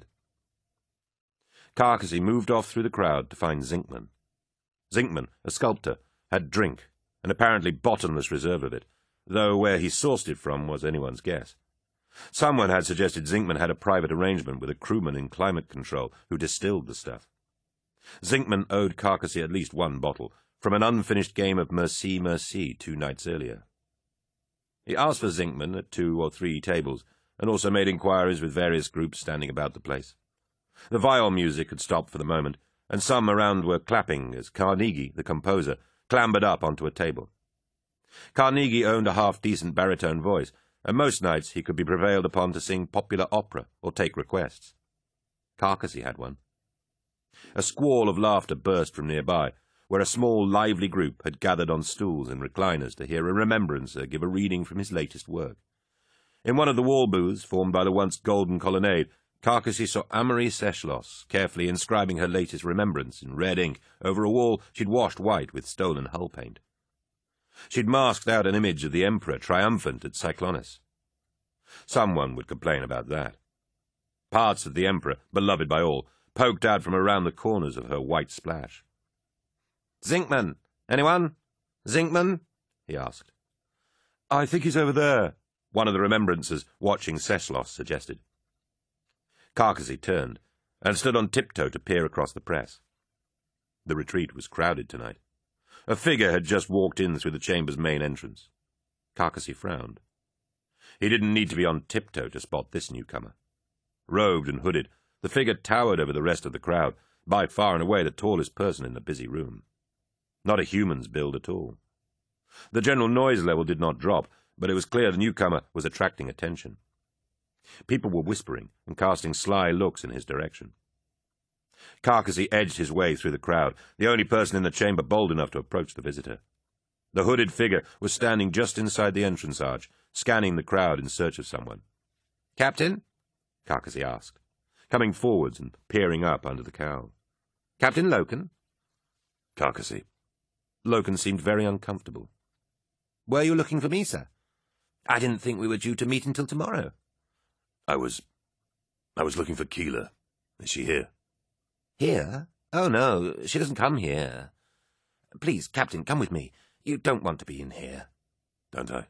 Carcassy moved off through the crowd to find Zinkman. Zinkman, a sculptor, had drink, an apparently bottomless reserve of it, though where he sourced it from was anyone's guess. Someone had suggested Zinkman had a private arrangement with a crewman in climate control who distilled the stuff. Zinkman owed Carcassy at least 1 bottle, from an unfinished game of Merci, Merci 2 nights earlier. He asked for Zinkman at 2 or 3 tables, and also made inquiries with various groups standing about the place. The viol music had stopped for the moment, and some around were clapping as Carnegie, the composer, clambered up onto a table. Carnegie owned a half-decent baritone voice, and most nights he could be prevailed upon to sing popular opera or take requests. Carcassy had one. A squall of laughter burst from nearby, where a small, lively group had gathered on stools and recliners to hear a remembrancer give a reading from his latest work. In one of the wall booths, formed by the once golden colonnade, Carcassy saw Amory Seshlos carefully inscribing her latest remembrance in red ink over a wall she'd washed white with stolen hull paint. She'd masked out an image of the Emperor triumphant at Cyclonus. Someone would complain about that. Parts of the Emperor, beloved by all, poked out from around the corners of her white splash. "Zinkman! Anyone? Zinkman?" he asked. "I think he's over there," one of the remembrancers watching Seshlos suggested. Carcassy turned, and stood on tiptoe to peer across the press. The retreat was crowded tonight. A figure had just walked in through the chamber's main entrance. Carcassy frowned. He didn't need to be on tiptoe to spot this newcomer. Robed and hooded, The figure towered over the rest of the crowd, by far and away the tallest person in the busy room. Not a human's build at all. The general noise level did not drop, but it was clear the newcomer was attracting attention. People were whispering and casting sly looks in his direction. Carcassy edged his way through the crowd, the only person in the chamber bold enough to approach the visitor. The hooded figure was standing just inside the entrance arch, scanning the crowd in search of someone. "Captain?" Carcassy asked, coming forwards and peering up under the cowl. "Captain Loken?" "Carcassy." Loken seemed very uncomfortable. "Were you looking for me, sir? I didn't think we were due to meet until tomorrow." I was looking for Keeler. Is she here?" "Here? Oh, no, she doesn't come here. Please, Captain, come with me. You don't want to be in here." "Don't I?"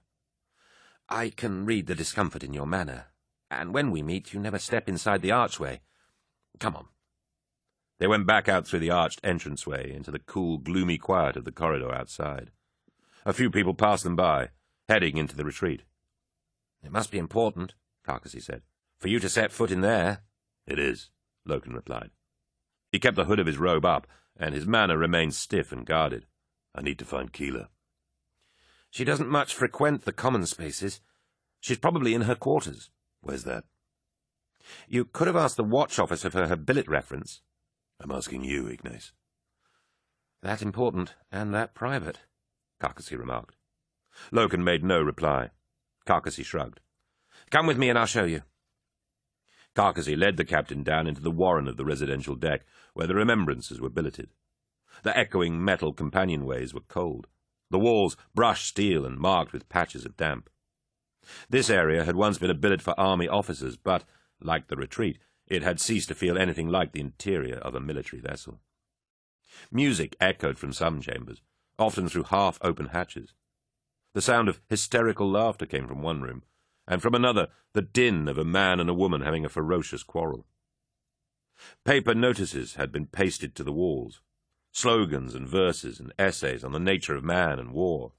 "I can read the discomfort in your manner, and when we meet you never step inside the archway. Come on." They went back out through the arched entranceway into the cool, gloomy quiet of the corridor outside. A few people passed them by, heading into the retreat. "It must be important," Carcassy said, "for you to set foot in there." "It is," Loken replied. He kept the hood of his robe up, and his manner remained stiff and guarded. "I need to find Keeler." "She doesn't much frequent the common spaces. She's probably in her quarters." "Where's that?" "You could have asked the watch officer for her billet reference." "I'm asking you, Ignace." "That important and that private," Carcassy remarked. Loken made no reply. Carcassy shrugged. "Come with me and I'll show you." Carcassy led the captain down into the warren of the residential deck, where the remembrances were billeted. The echoing metal companionways were cold, the walls brushed steel and marked with patches of damp. This area had once been a billet for army officers, but, like the retreat, it had ceased to feel anything like the interior of a military vessel. Music echoed from some chambers, often through half-open hatches. The sound of hysterical laughter came from one room, and from another the din of a man and a woman having a ferocious quarrel. Paper notices had been pasted to the walls, slogans and verses and essays on the nature of man and war.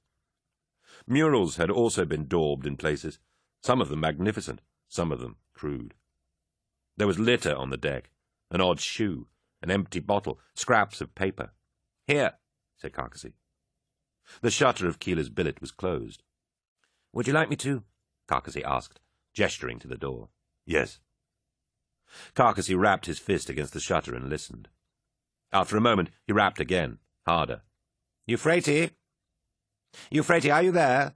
Murals had also been daubed in places, some of them magnificent, some of them crude. There was litter on the deck, an odd shoe, an empty bottle, scraps of paper. "Here," said Carcassy. The shutter of Keeler's billet was closed. "Would you like me to?" Carcassy asked, gesturing to the door. "Yes." Carcassy rapped his fist against the shutter and listened. After a moment he rapped again, harder. "Euphrates? Euphrates, are you there?"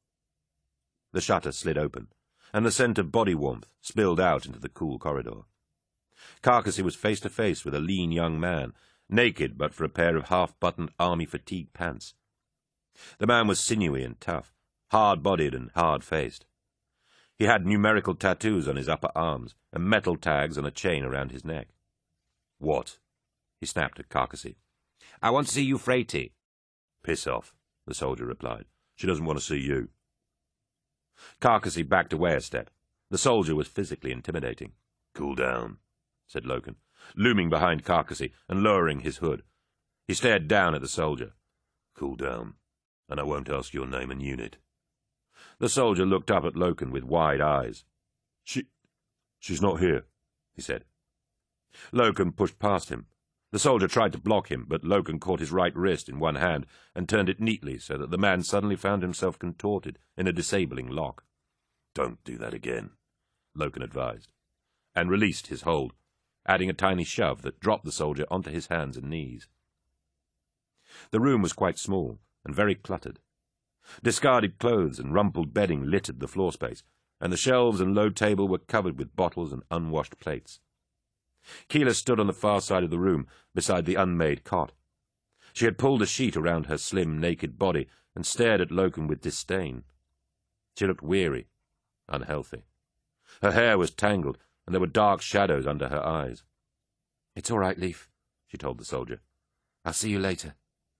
The shutter slid open, and the scent of body warmth spilled out into the cool corridor. Carcassy was face to face with a lean young man, naked but for a pair of half-buttoned army fatigue pants. The man was sinewy and tough, hard-bodied and hard-faced. He had numerical tattoos on his upper arms and metal tags on a chain around his neck. "What?" he snapped at Carcassy. "I want to see Euphrates." "Piss off," the soldier replied. "She doesn't want to see you." Carcassy backed away a step. The soldier was physically intimidating. "Cool down," said Loken, looming behind Carcassy and lowering his hood. He stared down at the soldier. "Cool down, and I won't ask your name and unit." The soldier looked up at Loken with wide eyes. She's not here," he said. Loken pushed past him. The soldier tried to block him, but Loken caught his right wrist in one hand and turned it neatly so that the man suddenly found himself contorted in a disabling lock. "Don't do that again," Loken advised, and released his hold, adding a tiny shove that dropped the soldier onto his hands and knees. The room was quite small and very cluttered. Discarded clothes and rumpled bedding littered the floor space, and the shelves and low table were covered with bottles and unwashed plates. Keeler stood on the far side of the room, beside the unmade cot. She had pulled a sheet around her slim, naked body and stared at Loken with disdain. She looked weary, unhealthy. Her hair was tangled, and there were dark shadows under her eyes. "It's all right, Leaf," she told the soldier. "I'll see you later."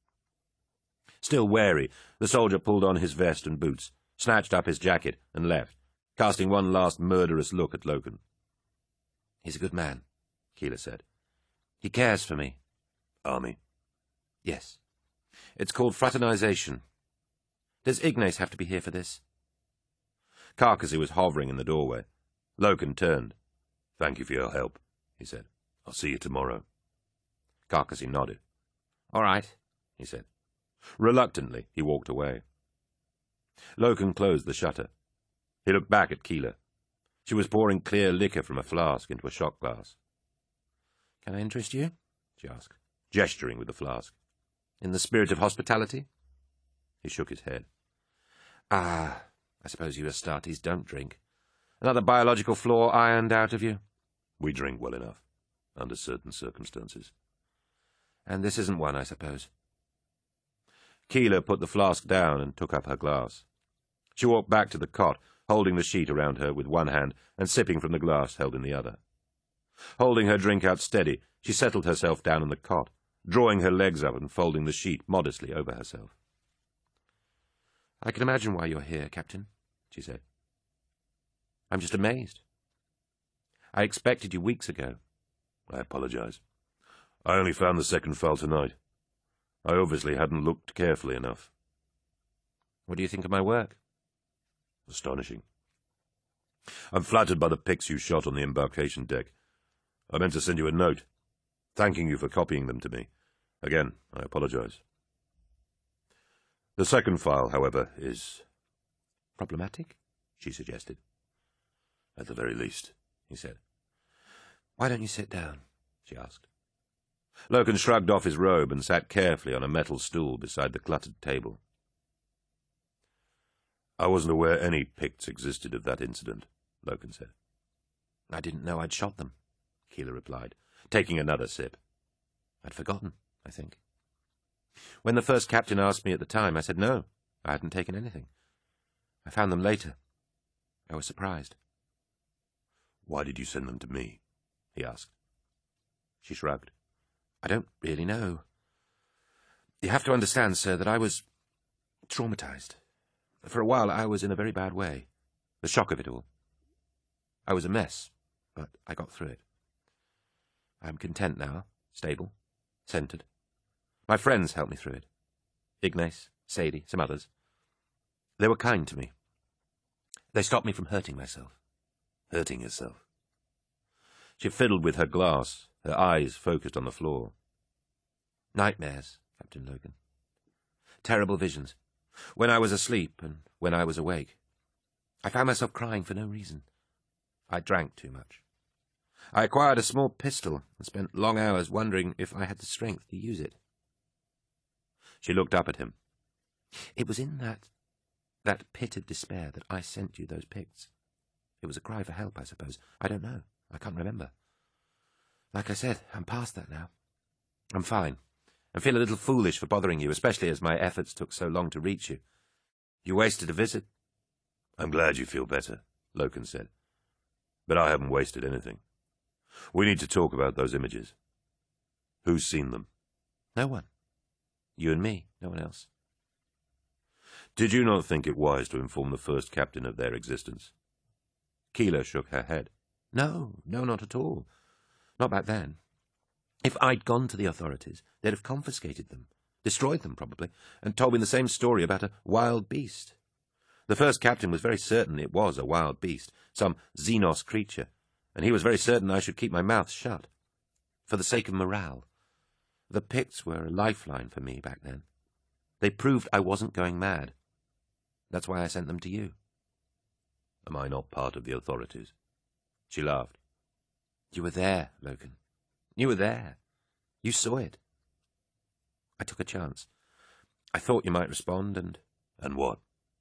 Still wary, the soldier pulled on his vest and boots, snatched up his jacket, and left, casting one last murderous look at Loken. "He's a good man," Keeler said. "He cares for me." "Army?" "Yes. It's called fraternization. Does Ignace have to be here for this?" Carcassy was hovering in the doorway. Loken turned. "Thank you for your help," he said. I'll see you tomorrow. Carcassy nodded. All right, he said. Reluctantly, he walked away. Loken closed the shutter. He looked back at Keeler. She was pouring clear liquor from a flask into a shot glass. "Can I interest you?" she asked, gesturing with the flask. "In the spirit of hospitality?" He shook his head. "Ah, I suppose you Astartes don't drink. Another biological flaw ironed out of you?" We drink well enough, under certain circumstances. "And this isn't one, I suppose." Keeler put the flask down and took up her glass. She walked back to the cot, holding the sheet around her with one hand and sipping from the glass held in the other. Holding her drink out steady, she settled herself down on the cot, drawing her legs up and folding the sheet modestly over herself. "I can imagine why you're here, Captain," she said. "I'm just amazed. I expected you weeks ago." I apologize. I only found the second file tonight. I obviously hadn't looked carefully enough. "What do you think of my work?" Astonishing. I'm flattered by the pics you shot on the embarkation deck. I meant to send you a note, thanking you for copying them to me. Again, I apologize. The second file, however, is... "Problematic?" she suggested. At the very least, he said. "Why don't you sit down?" she asked. Loken shrugged off his robe and sat carefully on a metal stool beside the cluttered table. I wasn't aware any pics existed of that incident, Loken said. "I didn't know I'd shot them," Keeler replied, taking another sip. "I'd forgotten, I think. When the first captain asked me at the time, I said no, I hadn't taken anything. I found them later. I was surprised." "Why did you send them to me?" he asked. She shrugged. "I don't really know. You have to understand, sir, that I was traumatized. For a while I was in a very bad way. The shock of it all. I was a mess, but I got through it. I'm content now, stable, centered. My friends helped me through it. Ignace, Sadie, some others. They were kind to me. They stopped me from hurting myself." Hurting yourself? She fiddled with her glass, her eyes focused on the floor. "Nightmares, Captain Logan. Terrible visions. When I was asleep and when I was awake. I found myself crying for no reason. I drank too much. I acquired a small pistol and spent long hours wondering if I had the strength to use it." She looked up at him. "It was in that pit of despair that I sent you those pics. It was a cry for help, I suppose. I don't know. I can't remember. Like I said, I'm past that now. I'm fine. I feel a little foolish for bothering you, especially as my efforts took so long to reach you. You wasted a visit." "I'm glad you feel better," Loken said. "But I haven't wasted anything. We need to talk about those images. Who's seen them?" "No one. You and me, no one else." "Did you not think it wise to inform the first captain of their existence?" Keeler shook her head. No, not at all. Not back then. If I'd gone to the authorities, they'd have confiscated them, destroyed them probably, and told me the same story about a wild beast. The first captain was very certain it was a wild beast, some Xenos creature, and he was very certain I should keep my mouth shut. For the sake of morale. The Picts were a lifeline for me back then. They proved I wasn't going mad. That's why I sent them to you." "Am I not part of the authorities?" She laughed. "You were there, Logan. You were there. You saw it. I took a chance. I thought you might respond and—" "And what?"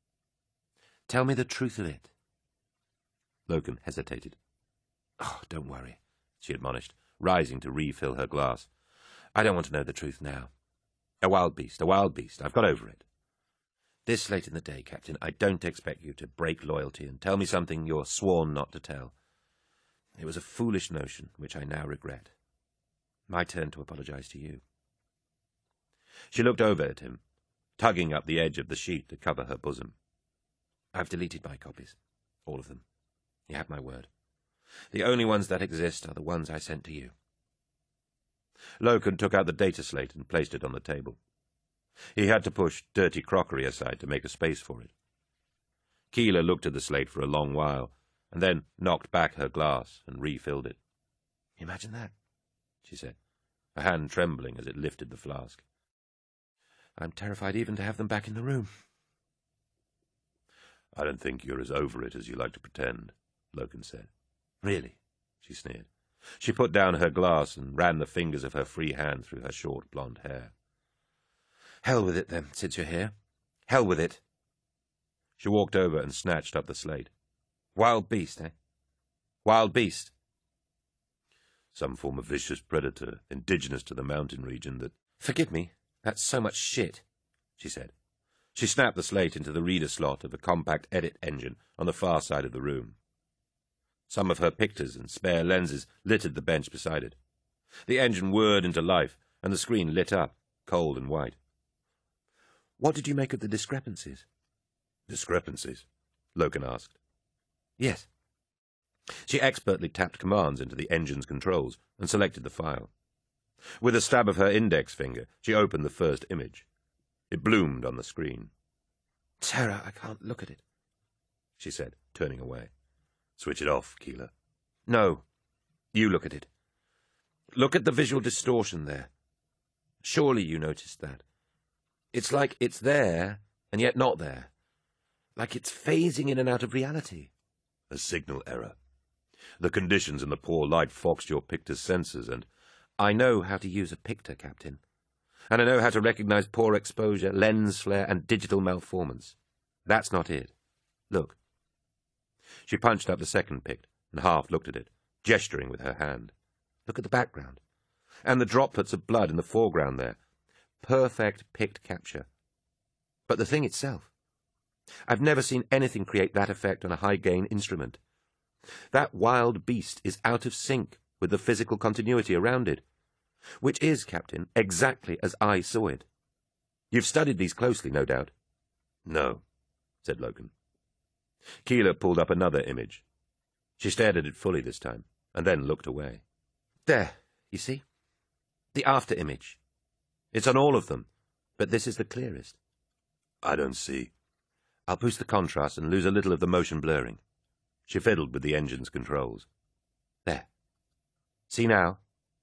"Tell me the truth of it." Logan hesitated. "Oh, don't worry," she admonished, rising to refill her glass. "I don't want to know the truth now. A wild beast, a wild beast. I've got over it. This late in the day, Captain, I don't expect you to break loyalty and tell me something you're sworn not to tell. It was a foolish notion, which I now regret. My turn to apologize to you." She looked over at him, tugging up the edge of the sheet to cover her bosom. "I've deleted my copies. All of them. You have my word. The only ones that exist are the ones I sent to you." Loken took out the data slate and placed it on the table. He had to push dirty crockery aside to make a space for it. Keeler looked at the slate for a long while, and then knocked back her glass and refilled it. Imagine that, she said, her hand trembling as it lifted the flask. I'm terrified even to have them back in the room. I don't think you're as over it as you like to pretend, Loken said. Really? She sneered. She put down her glass and ran the fingers of her free hand through her short blonde hair. Hell with it, then, since you're here. Hell with it. She walked over and snatched up the slate. Wild beast, eh? Wild beast. Some form of vicious predator, indigenous to the mountain region that... Forgive me, that's so much shit, she said. She snapped the slate into the reader slot of a compact edit engine on the far side of the room. Some of her pictures and spare lenses littered the bench beside it. The engine whirred into life, and the screen lit up, cold and white. What did you make of the discrepancies? Discrepancies? Loken asked. Yes. She expertly tapped commands into the engine's controls and selected the file. With a stab of her index finger, she opened the first image. It bloomed on the screen. Terror, I can't look at it, she said, turning away. Switch it off, Keeler. No, you look at it. Look at the visual distortion there. Surely you noticed that. It's like it's there, and yet not there. Like it's phasing in and out of reality. A signal error. The conditions in the poor light foxed your pictor's sensors, and... I know how to use a pictor, Captain. And I know how to recognize poor exposure, lens flare, and digital malformance. That's not it. Look. She punched up the second pict and half looked at it, gesturing with her hand. Look at the background. And the droplets of blood in the foreground there. Perfect pict capture. But the thing itself. I've never seen anything create that effect on a high-gain instrument. That wild beast is out of sync with the physical continuity around it, which is, Captain, exactly as I saw it. You've studied these closely, no doubt. No, said Loken. Keeler pulled up another image. She stared at it fully this time, and then looked away. There, you see? The after image. It's on all of them, but this is the clearest. I don't see. I'll boost the contrast and lose a little of the motion blurring. She fiddled with the engine's controls. There. See now?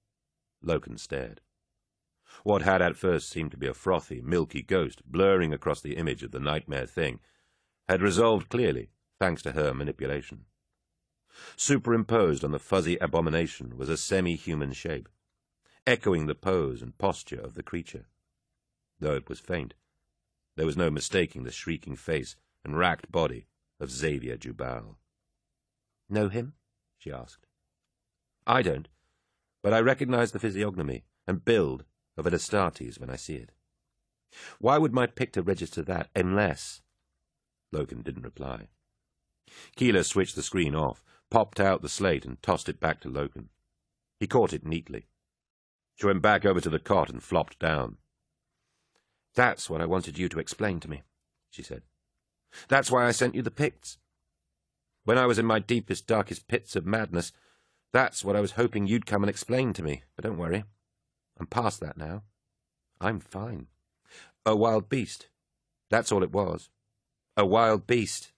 Loken stared. What had at first seemed to be a frothy, milky ghost blurring across the image of the nightmare thing had resolved clearly, thanks to her manipulation. Superimposed on the fuzzy abomination was a semi-human shape, echoing the pose and posture of the creature. Though it was faint, there was no mistaking the shrieking face and racked body of Xavier Jubal. Know him? She asked. I don't, but I recognize the physiognomy and build of an Astartes when I see it. Why would my pictor register that unless... Loken didn't reply. Keeler switched the screen off, popped out the slate and tossed it back to Loken. He caught it neatly. She went back over to the cot and flopped down. That's what I wanted you to explain to me, she said. That's why I sent you the picts. When I was in my deepest, darkest pits of madness, that's what I was hoping you'd come and explain to me. But don't worry. I'm past that now. I'm fine. A wild beast. That's all it was. A wild beast.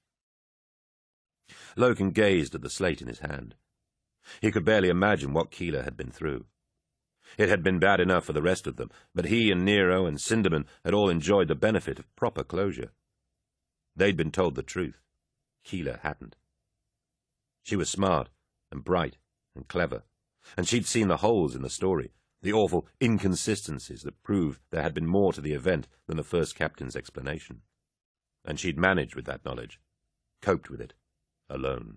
Loken gazed at the slate in his hand. He could barely imagine what Keeler had been through. It had been bad enough for the rest of them, but he and Nero and Cinderman had all enjoyed the benefit of proper closure. They'd been told the truth. Keeler hadn't. She was smart and bright and clever, and she'd seen the holes in the story, the awful inconsistencies that proved there had been more to the event than the first captain's explanation. And she'd managed with that knowledge, coped with it, alone.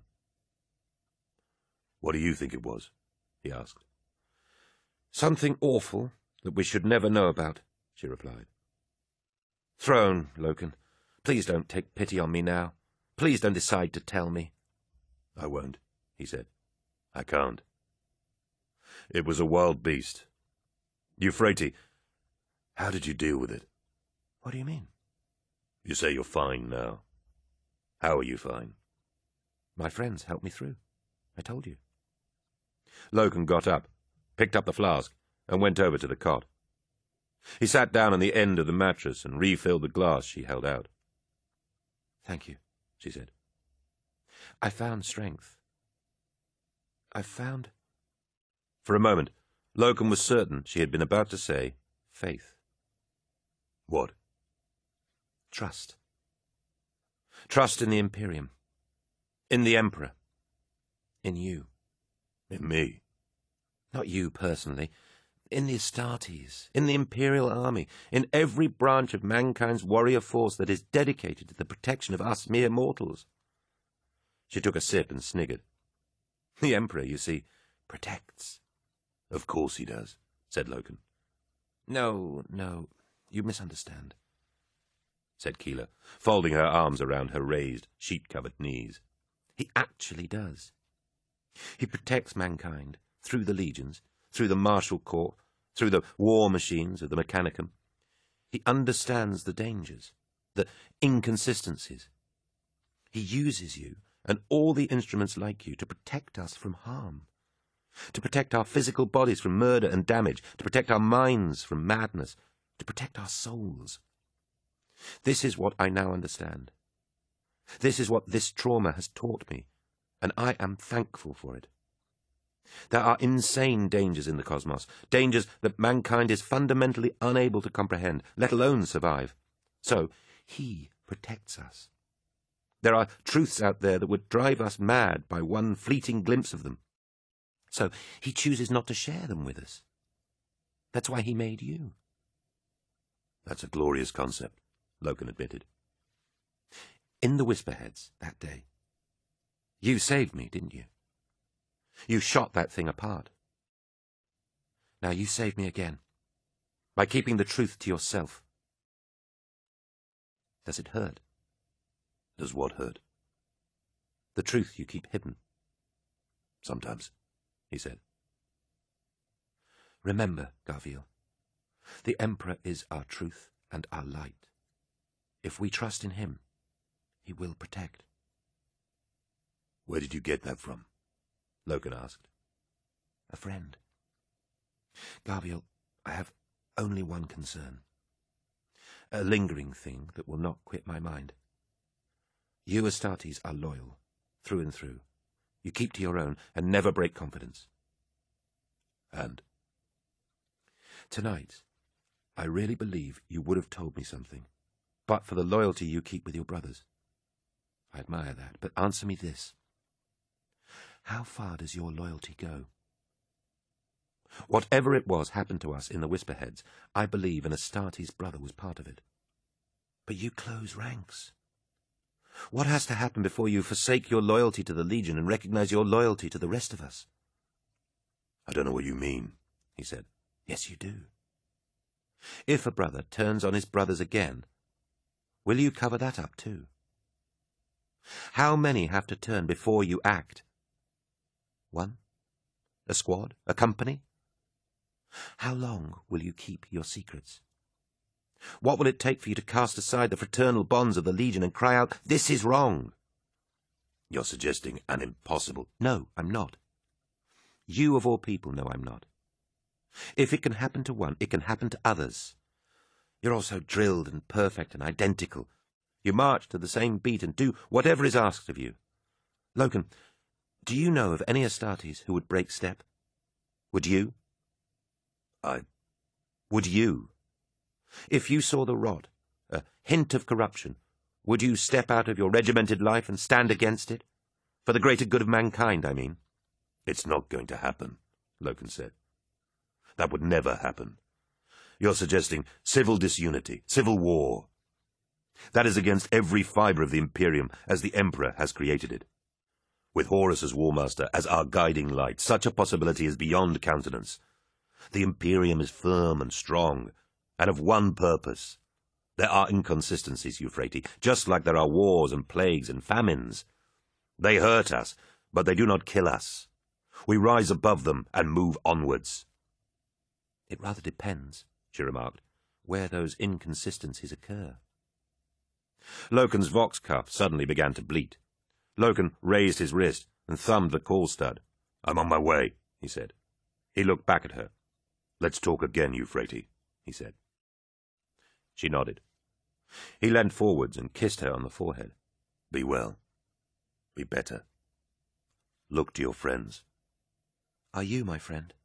"What do you think it was?" he asked. Something awful that we should never know about, she replied. Throne, Loken. Please don't take pity on me now. Please don't decide to tell me. I won't, he said. I can't. It was a wild beast. Euphrates, how did you deal with it? What do you mean? You say you're fine now. How are you fine? My friends helped me through. I told you. Loken got up, picked up the flask, and went over to the cot. He sat down on the end of the mattress and refilled the glass she held out. Thank you, she said. I found strength. I found... For a moment, Loken was certain she had been about to say faith. What? Trust. Trust in the Imperium. In the Emperor. In you. In me? Not you personally. In the Astartes. In the Imperial Army. In every branch of mankind's warrior force that is dedicated to the protection of us mere mortals. She took a sip and sniggered. The Emperor, you see, protects. Of course he does, said Loken. No, you misunderstand, said Keeler, folding her arms around her raised, sheet-covered knees. He actually does. He protects mankind through the legions, through the martial corps, through the war machines of the Mechanicum. He understands the dangers, the inconsistencies. He uses you and all the instruments like you to protect us from harm, to protect our physical bodies from murder and damage, to protect our minds from madness, to protect our souls. This is what I now understand. This is what this trauma has taught me, and I am thankful for it. There are insane dangers in the cosmos, dangers that mankind is fundamentally unable to comprehend, let alone survive. So, he protects us. There are truths out there that would drive us mad by one fleeting glimpse of them. So, he chooses not to share them with us. That's why he made you. That's a glorious concept, Loken admitted. In the Whisperheads that day, you saved me, didn't you? You shot that thing apart. Now you save me again, by keeping the truth to yourself. Does it hurt? Does what hurt? The truth you keep hidden. Sometimes, he said. Remember, Garviel, the Emperor is our truth and our light. If we trust in him, he will protect. Where did you get that from? Loken asked. A friend. Garviel, I have only one concern. A lingering thing that will not quit my mind. You Astartes are loyal, through and through. You keep to your own and never break confidence. And? Tonight, I really believe you would have told me something, but for the loyalty you keep with your brothers. I admire that, but answer me this. How far does your loyalty go? Whatever it was happened to us in the Whisperheads, I believe an Astartes brother was part of it. But you close ranks. What has to happen before you forsake your loyalty to the Legion and recognize your loyalty to the rest of us? I don't know what you mean, he said. Yes, you do. If a brother turns on his brothers again, will you cover that up too? How many have to turn before you act? One? A squad? A company? How long will you keep your secrets? What will it take for you to cast aside the fraternal bonds of the Legion and cry out, "This is wrong"? You're suggesting an impossible... No, I'm not. You of all people know I'm not. If it can happen to one, it can happen to others. You're all so drilled and perfect and identical. You march to the same beat and do whatever is asked of you. Loken, do you know of any Astartes who would break step? Would you? Would you? If you saw the rot, a hint of corruption, would you step out of your regimented life and stand against it? For the greater good of mankind, I mean. It's not going to happen, Loken said. That would never happen. You're suggesting civil disunity, civil war. That is against every fibre of the Imperium as the Emperor has created it. With Horus as War Master, as our guiding light, such a possibility is beyond countenance. The Imperium is firm and strong, and of one purpose. There are inconsistencies, Euphrates, just like there are wars and plagues and famines. They hurt us, but they do not kill us. We rise above them and move onwards. It rather depends, she remarked, where those inconsistencies occur. Loken's vox cuff suddenly began to bleat. Loken raised his wrist and thumbed the call stud. "I'm on my way," he said. He looked back at her. "Let's talk again, Euphrates," he said. She nodded. He leant forwards and kissed her on the forehead. "Be well. Be better. Look to your friends." "Are you my friend?"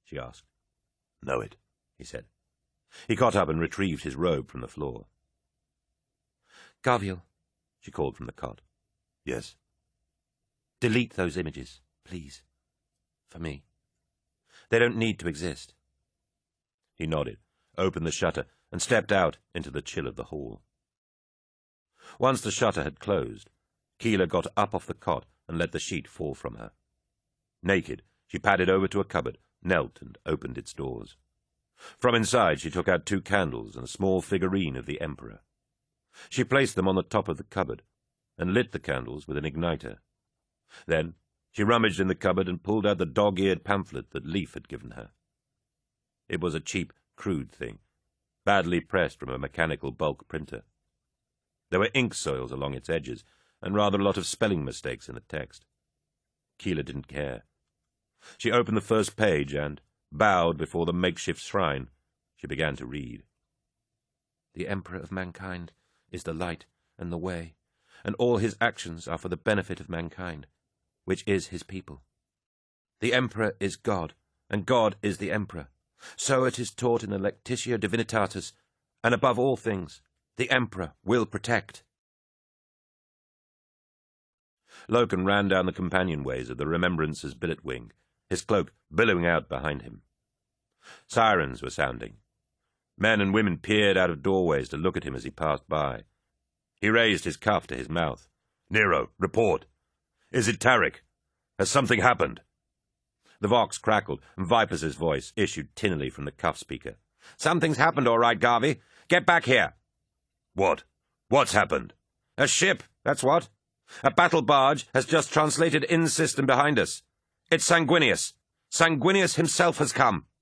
she asked. Know it, he said. He got up and retrieved his robe from the floor. Garviel, she called from the cot. Yes. Delete those images, please. For me. They don't need to exist. He nodded, opened the shutter, and stepped out into the chill of the hall. Once the shutter had closed, Keeler got up off the cot and let the sheet fall from her. Naked, she padded over to a cupboard, knelt and opened its doors. From inside she took out 2 candles and a small figurine of the Emperor. She placed them on the top of the cupboard and lit the candles with an igniter. Then she rummaged in the cupboard and pulled out the dog-eared pamphlet that Leaf had given her. It was a cheap, crude thing, badly pressed from a mechanical bulk printer. There were ink soils along its edges and rather a lot of spelling mistakes in the text. Keeler didn't care. She opened the first page and, bowed before the makeshift shrine, she began to read. The Emperor of mankind is the light and the way, and all his actions are for the benefit of mankind, which is his people. The Emperor is God, and God is the Emperor. So it is taught in the Lectitia Divinitatis, and above all things, the Emperor will protect. Loken ran down the companionways of the Remembrancer's billet wing, his cloak billowing out behind him. Sirens were sounding. Men and women peered out of doorways to look at him as he passed by. He raised his cuff to his mouth. Nero, report. Is it Tarik? Has something happened? The vox crackled, and Vipers's voice issued tinnily from the cuff speaker. Something's happened, all right, Garvey. Get back here. What? What's happened? A ship, that's what. A battle barge has just translated in system behind us. It's Sanguinius. Sanguinius himself has come.